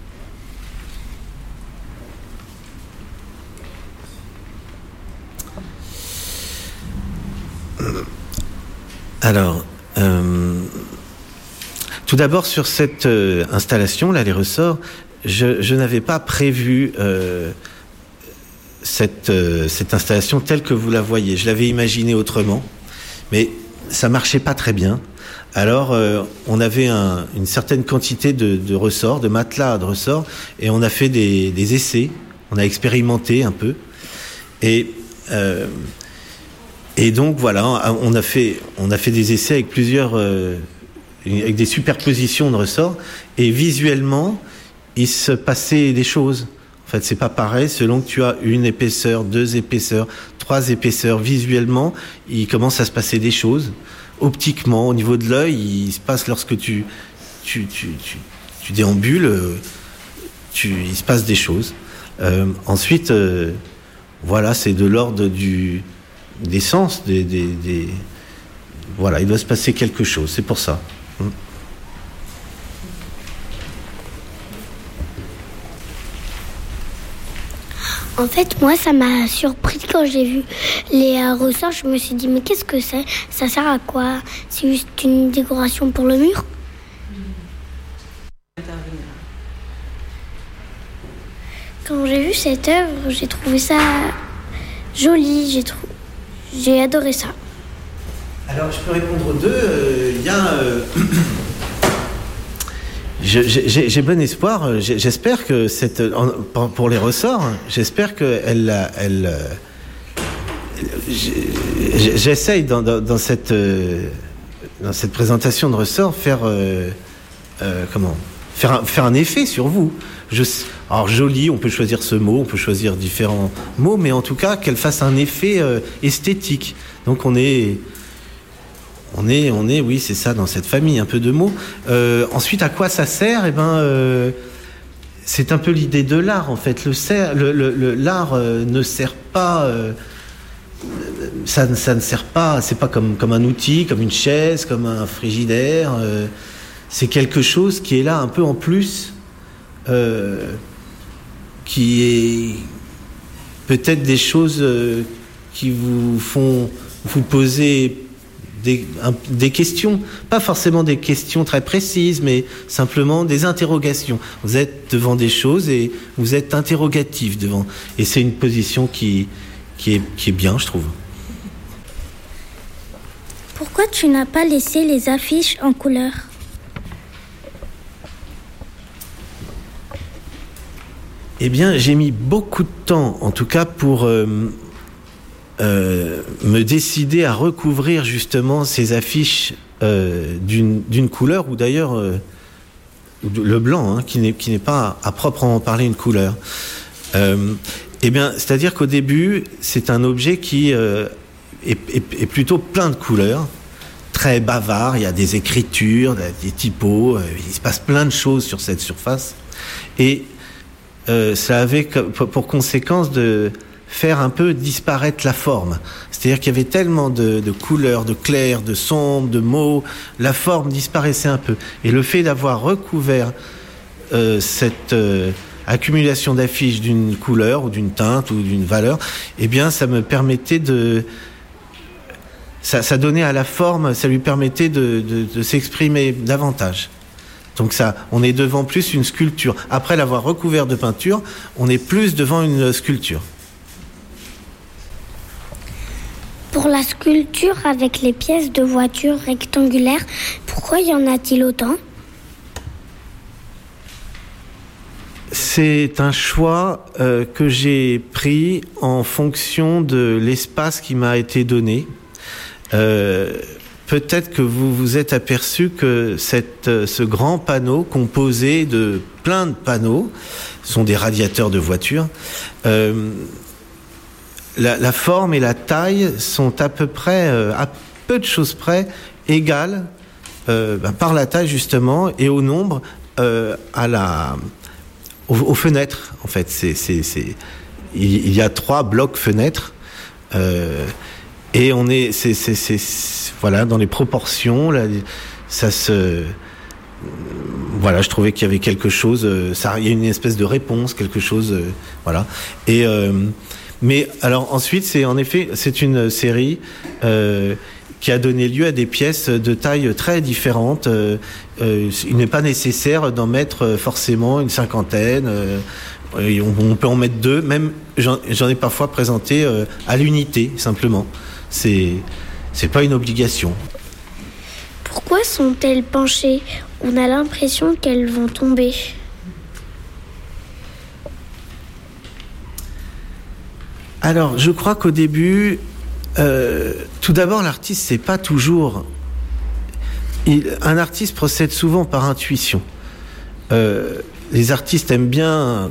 Alors, euh, tout d'abord sur cette euh, installation, là, les ressorts, Je, je n'avais pas prévu euh, cette, euh, cette installation telle que vous la voyez. Je l'avais imaginée autrement, mais ça marchait pas très bien. Alors, euh, on avait un, une certaine quantité de, de ressorts, de matelas de ressorts, et on a fait des, des essais. On a expérimenté un peu, et euh, et donc voilà, on a fait on a fait des essais avec plusieurs euh, avec des superpositions de ressorts, et visuellement il se passait des choses. En fait, c'est pas pareil selon que tu as une épaisseur, deux épaisseurs, trois épaisseurs. Visuellement, il commence à se passer des choses. Optiquement, au niveau de l'œil, il se passe lorsque tu tu tu tu, tu déambules, tu, il se passe des choses. Euh, ensuite, euh, voilà, c'est de l'ordre du des sens, des, des, des voilà, il doit se passer quelque chose. C'est pour ça. Hum. En fait, moi, ça m'a surpris quand j'ai vu les euh, ressorts. Je me suis dit, mais qu'est-ce que c'est ? Ça sert à quoi ? C'est juste une décoration pour le mur ? Quand j'ai vu cette œuvre, j'ai trouvé ça joli. J'ai, trou... j'ai adoré ça. Alors, je peux répondre aux deux. Il euh, y a... Euh... je, j'ai, j'ai bon espoir. J'espère que cette, pour les ressorts, j'espère qu'elle, elle, j'essaye dans, dans, dans cette, dans cette présentation de ressorts faire, euh, euh, comment, faire un, faire un effet sur vous. Je, alors joli, on peut choisir ce mot, on peut choisir différents mots, mais en tout cas qu'elle fasse un effet euh, esthétique. Donc on est, on est, on est, oui, c'est ça, dans cette famille, un peu de mots. Euh, ensuite, à quoi ça sert ? Eh ben, euh, c'est un peu l'idée de l'art, en fait. Le, ser, le, le, le l'art euh, ne sert pas, euh, ça, ça ne sert pas. C'est pas comme comme un outil, comme une chaise, comme un frigidaire. Euh, c'est quelque chose qui est là un peu en plus. Euh, qui est peut-être des choses euh, qui vous font vous poser des, un, des questions, pas forcément des questions très précises, mais simplement des interrogations. Vous êtes devant des choses et vous êtes interrogatif devant, et c'est une position qui qui est qui est bien, je trouve. Pourquoi tu n'as pas laissé les affiches en couleur ? Eh bien, j'ai mis beaucoup de temps, en tout cas, pour euh, euh, me décider à recouvrir justement ces affiches euh, d'une, d'une couleur, ou d'ailleurs euh, le blanc, hein, qui n'est, qui n'est pas à proprement parler une couleur. Euh, eh bien, c'est-à-dire qu'au début, c'est un objet qui euh, est, est, est plutôt plein de couleurs, très bavard. Il y a des écritures, des typos, euh, il se passe plein de choses sur cette surface, et Euh, ça avait pour conséquence de faire un peu disparaître la forme. C'est-à-dire qu'il y avait tellement de, de couleurs, de clairs, de sombres, de mots, la forme disparaissait un peu. Et le fait d'avoir recouvert euh, cette euh, accumulation d'affiches d'une couleur ou d'une teinte ou d'une valeur, eh bien, ça me permettait de... Ça, ça donnait à la forme, ça lui permettait de, de, de s'exprimer davantage. Donc ça, on est devant plus une sculpture. Après l'avoir recouvert de peinture, on est plus devant une sculpture. Pour la sculpture avec les pièces de voiture rectangulaires, pourquoi y en a-t-il autant ? C'est un choix euh, que j'ai pris en fonction de l'espace qui m'a été donné. Euh, Peut-être que vous vous êtes aperçu que cette, ce grand panneau composé de plein de panneaux sont des radiateurs de voitures. Euh, la, la forme et la taille sont à peu près, euh, à peu de choses près, égales euh, ben, par la taille justement et au nombre euh, à la, aux, aux fenêtres. En fait, c'est, c'est, c'est, il, il y a trois blocs fenêtres. Euh, Et on est, c'est, c'est, c'est, voilà, dans les proportions, là, ça se, voilà, je trouvais qu'il y avait quelque chose, ça, il y a une espèce de réponse, quelque chose, voilà. Et, euh, mais alors ensuite, c'est en effet, c'est une série euh, qui a donné lieu à des pièces de taille très différentes. Euh, euh, il n'est pas nécessaire d'en mettre forcément une cinquantaine. Euh, on, on peut en mettre deux, même j'en, j'en ai parfois présenté euh, à l'unité simplement. C'est, c'est pas une obligation. Pourquoi sont-elles penchées ? On a l'impression qu'elles vont tomber. Alors, je crois qu'au début, euh, tout d'abord, l'artiste, c'est pas toujours... Il, un artiste procède souvent par intuition. Euh, les artistes aiment bien...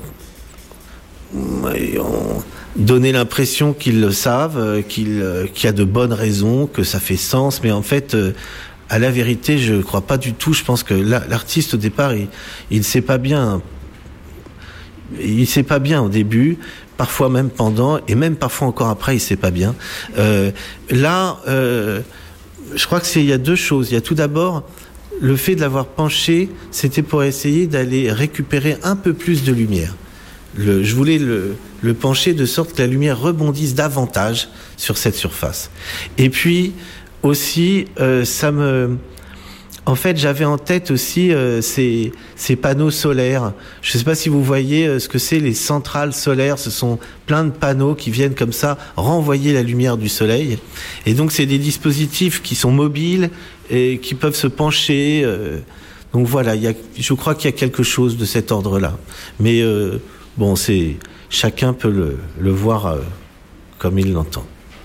On, donner l'impression qu'ils le savent, qu'il, qu'il y a de bonnes raisons, que ça fait sens, mais en fait, à la vérité, je ne crois pas du tout. Je pense que l'artiste, au départ, il ne sait pas bien. Il sait pas bien au début, parfois même pendant, et même parfois encore après, il sait pas bien. Euh, là, euh, je crois que c'est, il y a deux choses. Il y a tout d'abord le fait de l'avoir penché, c'était pour essayer d'aller récupérer un peu plus de lumière. Le, je voulais le, le pencher de sorte que la lumière rebondisse davantage sur cette surface. Et puis aussi, euh, ça me, en fait, j'avais en tête aussi euh, ces, ces panneaux solaires. Je ne sais pas si vous voyez euh, ce que c'est les centrales solaires. Ce sont plein de panneaux qui viennent comme ça renvoyer la lumière du soleil. Et donc, c'est des dispositifs qui sont mobiles et qui peuvent se pencher. Euh, donc voilà, il y a, je crois qu'il y a quelque chose de cet ordre-là. Mais euh, bon, c'est chacun peut le, le voir euh, comme il l'entend.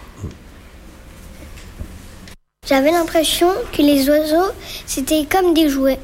J'avais l'impression que les oiseaux, c'était comme des jouets.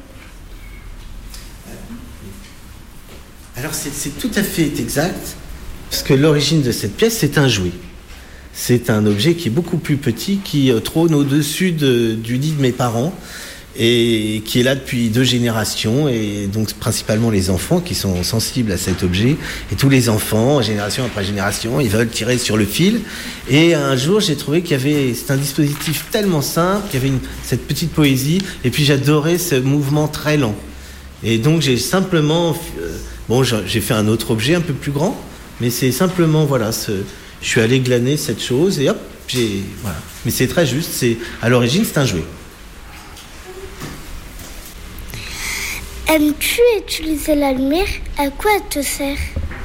Alors c'est, c'est tout à fait exact, parce que l'origine de cette pièce, c'est un jouet. C'est un objet qui est beaucoup plus petit, qui euh, trône au-dessus de, du lit de mes parents, et qui est là depuis deux générations, et donc principalement les enfants qui sont sensibles à cet objet, et tous les enfants, génération après génération, ils veulent tirer sur le fil. Et un jour, j'ai trouvé qu'il y avait, c'est un dispositif tellement simple, qu'il y avait une, cette petite poésie, et puis j'adorais ce mouvement très lent. Et donc j'ai simplement, euh, bon, j'ai fait un autre objet un peu plus grand, mais c'est simplement, voilà, ce, je suis allé glaner cette chose, et hop, j'ai, voilà. Mais c'est très juste, c'est, à l'origine, c'est un jouet. Aimes-tu utiliser la lumière? À quoi elle te sert?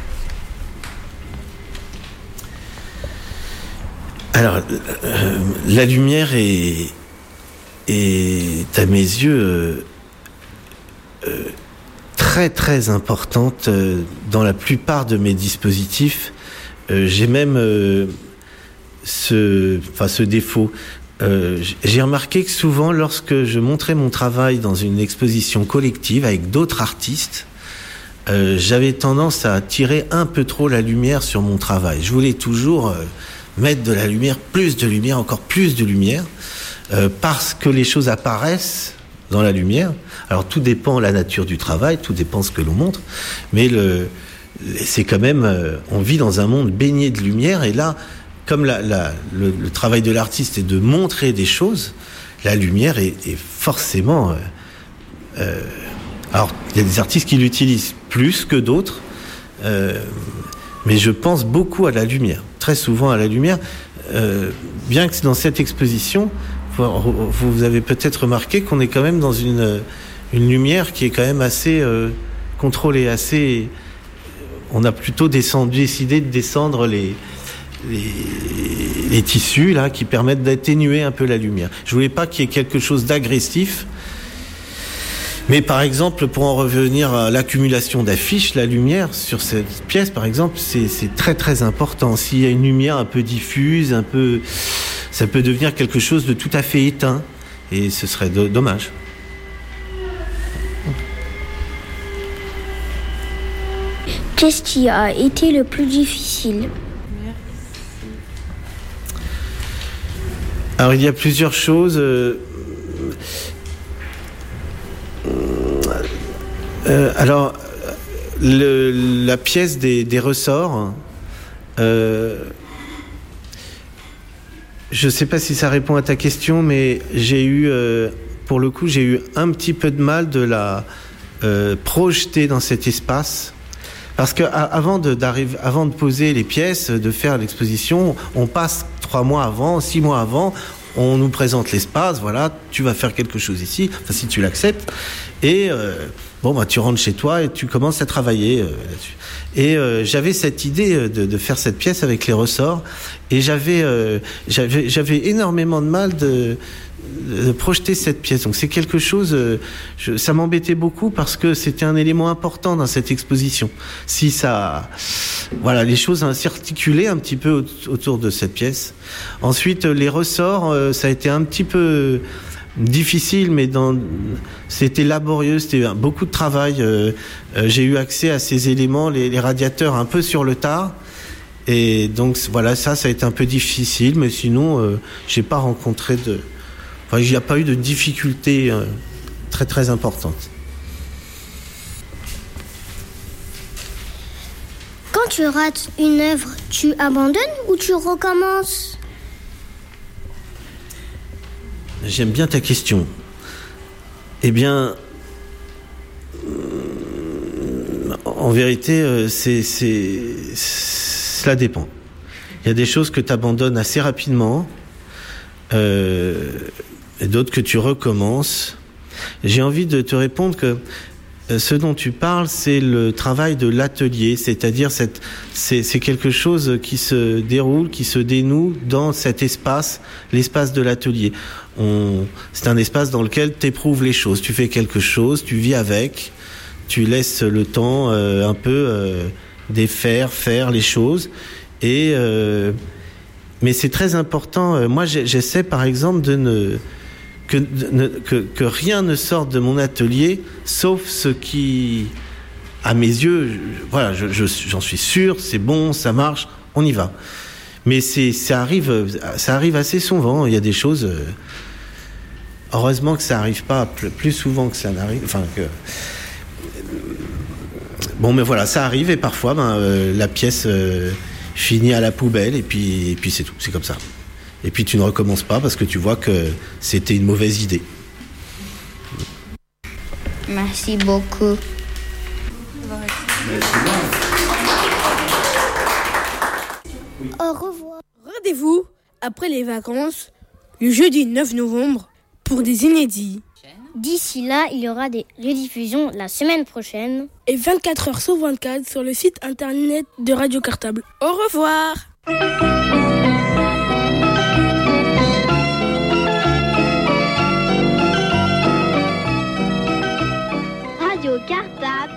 Alors, euh, la lumière est, est à mes yeux euh, euh, très très importante euh, dans la plupart de mes dispositifs. Euh, j'ai même euh, ce, enfin, ce défaut. Euh, j'ai remarqué que souvent, lorsque je montrais mon travail dans une exposition collective avec d'autres artistes, euh, j'avais tendance à tirer un peu trop la lumière sur mon travail. Je voulais toujours euh, mettre de la lumière, plus de lumière, encore plus de lumière, euh, parce que les choses apparaissent dans la lumière. Alors tout dépend de la nature du travail, tout dépend de ce que l'on montre, mais le, c'est quand même, euh, on vit dans un monde baigné de lumière, et là, comme la, la, le, le travail de l'artiste est de montrer des choses, la lumière est, est forcément... Euh, euh, alors, il y a des artistes qui l'utilisent plus que d'autres, euh, mais je pense beaucoup à la lumière, très souvent à la lumière, euh, bien que dans cette exposition, vous, vous avez peut-être remarqué qu'on est quand même dans une, une lumière qui est quand même assez euh, contrôlée, assez... On a plutôt descendu, décidé de descendre les... Les, les tissus là qui permettent d'atténuer un peu la lumière. Je voulais pas qu'il y ait quelque chose d'agressif, mais par exemple, pour en revenir à l'accumulation d'affiches, la lumière sur cette pièce par exemple, c'est, c'est très très important. S'il y a une lumière un peu diffuse, un peu, ça peut devenir quelque chose de tout à fait éteint, et ce serait do- dommage. Qu'est-ce qui a été le plus difficile? Alors il y a plusieurs choses. Euh, euh, alors le, la pièce des, des ressorts. Euh, je ne sais pas si ça répond à ta question, mais j'ai eu, euh, pour le coup, j'ai eu un petit peu de mal de la euh, projeter dans cet espace. Parce que avant de, d'arriver, avant de poser les pièces, de faire l'exposition, on passe trois mois avant, six mois avant, on nous présente l'espace, voilà, tu vas faire quelque chose ici, enfin si tu l'acceptes, et euh, bon bah tu rentres chez toi et tu commences à travailler euh, là-dessus. Et euh, j'avais cette idée de, de faire cette pièce avec les ressorts, et j'avais, euh, j'avais, j'avais énormément de mal de de projeter cette pièce. Donc c'est quelque chose, euh, je, ça m'embêtait beaucoup parce que c'était un élément important dans cette exposition. Si ça, voilà, les choses s'articulaient un petit peu au, autour de cette pièce. Ensuite, les ressorts, euh, ça a été un petit peu difficile, mais dans, c'était laborieux, c'était beaucoup de travail. Euh, euh, j'ai eu accès à ces éléments, les, les radiateurs un peu sur le tard. Et donc voilà, ça, ça a été un peu difficile, mais sinon, euh, j'ai pas rencontré de... Enfin, il n'y a pas eu de difficultés euh, très très importantes. Quand tu rates une œuvre, tu abandonnes ou tu recommences? J'aime bien ta question. Eh bien, en vérité, c'est, c'est, cela dépend. Il y a des choses que tu abandonnes assez rapidement, euh, et d'autres que tu recommences. J'ai envie de te répondre que ce dont tu parles, c'est le travail de l'atelier, c'est-à-dire cette, c'est, c'est quelque chose qui se déroule, qui se dénoue dans cet espace, l'espace de l'atelier. On, c'est un espace dans lequel tu éprouves les choses. Tu fais quelque chose, tu vis avec, tu laisses le temps euh, un peu euh, défaire, faire les choses. Et euh, mais c'est très important. Moi, j'essaie par exemple de ne que, de, que que rien ne sorte de mon atelier, sauf ce qui, à mes yeux, je, voilà, je, je, j'en suis sûr, c'est bon, ça marche, on y va. Mais c'est, ça arrive, ça arrive assez souvent. Il y a des choses. Euh, heureusement que ça arrive pas plus souvent que ça n'arrive. Enfin que. Bon, mais voilà, ça arrive et parfois, ben, euh, la pièce euh, finit à la poubelle et puis, et puis c'est tout, c'est comme ça. Et puis tu ne recommences pas parce que tu vois que c'était une mauvaise idée. Merci beaucoup. Au revoir. Rendez-vous après les vacances, le jeudi neuf novembre, pour des inédits. D'ici là, il y aura des rediffusions la semaine prochaine. Et vingt-quatre heures sur vingt-quatre sur le site internet de Radio Cartable. Au revoir. Radio Cartable.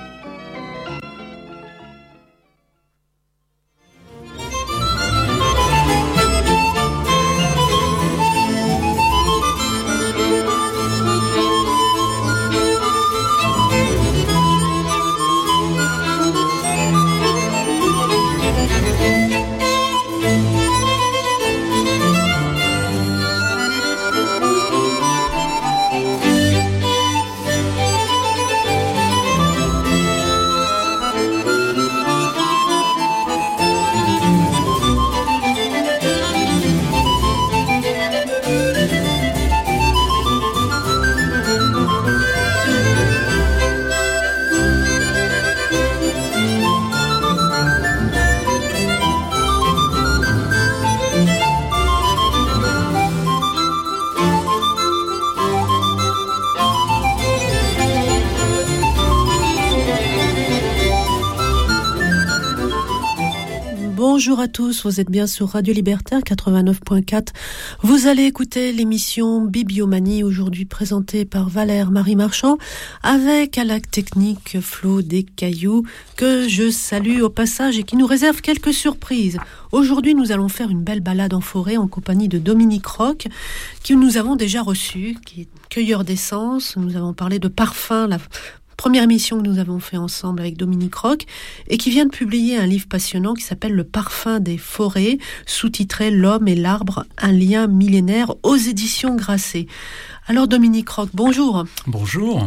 Bonjour à tous, vous êtes bien sur Radio Libertaire quatre-vingt-neuf point quatre. Vous allez écouter l'émission Bibliomanie, aujourd'hui présentée par Valère Marie Marchand, avec à la technique Flo Descailloux, que je salue au passage et qui nous réserve quelques surprises. Aujourd'hui, nous allons faire une belle balade en forêt en compagnie de Dominique Roch, que nous avons déjà reçu, qui est cueilleur d'essence. Nous avons parlé de parfum, la première émission que nous avons fait ensemble avec Dominique Roch, et qui vient de publier un livre passionnant qui s'appelle Le parfum des forêts, sous-titré L'homme et l'arbre, un lien millénaire, aux éditions Grasset. Alors Dominique Roch, bonjour. Bonjour.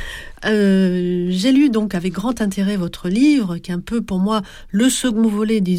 euh, j'ai lu donc avec grand intérêt votre livre, qui est un peu pour moi le second volet, disons,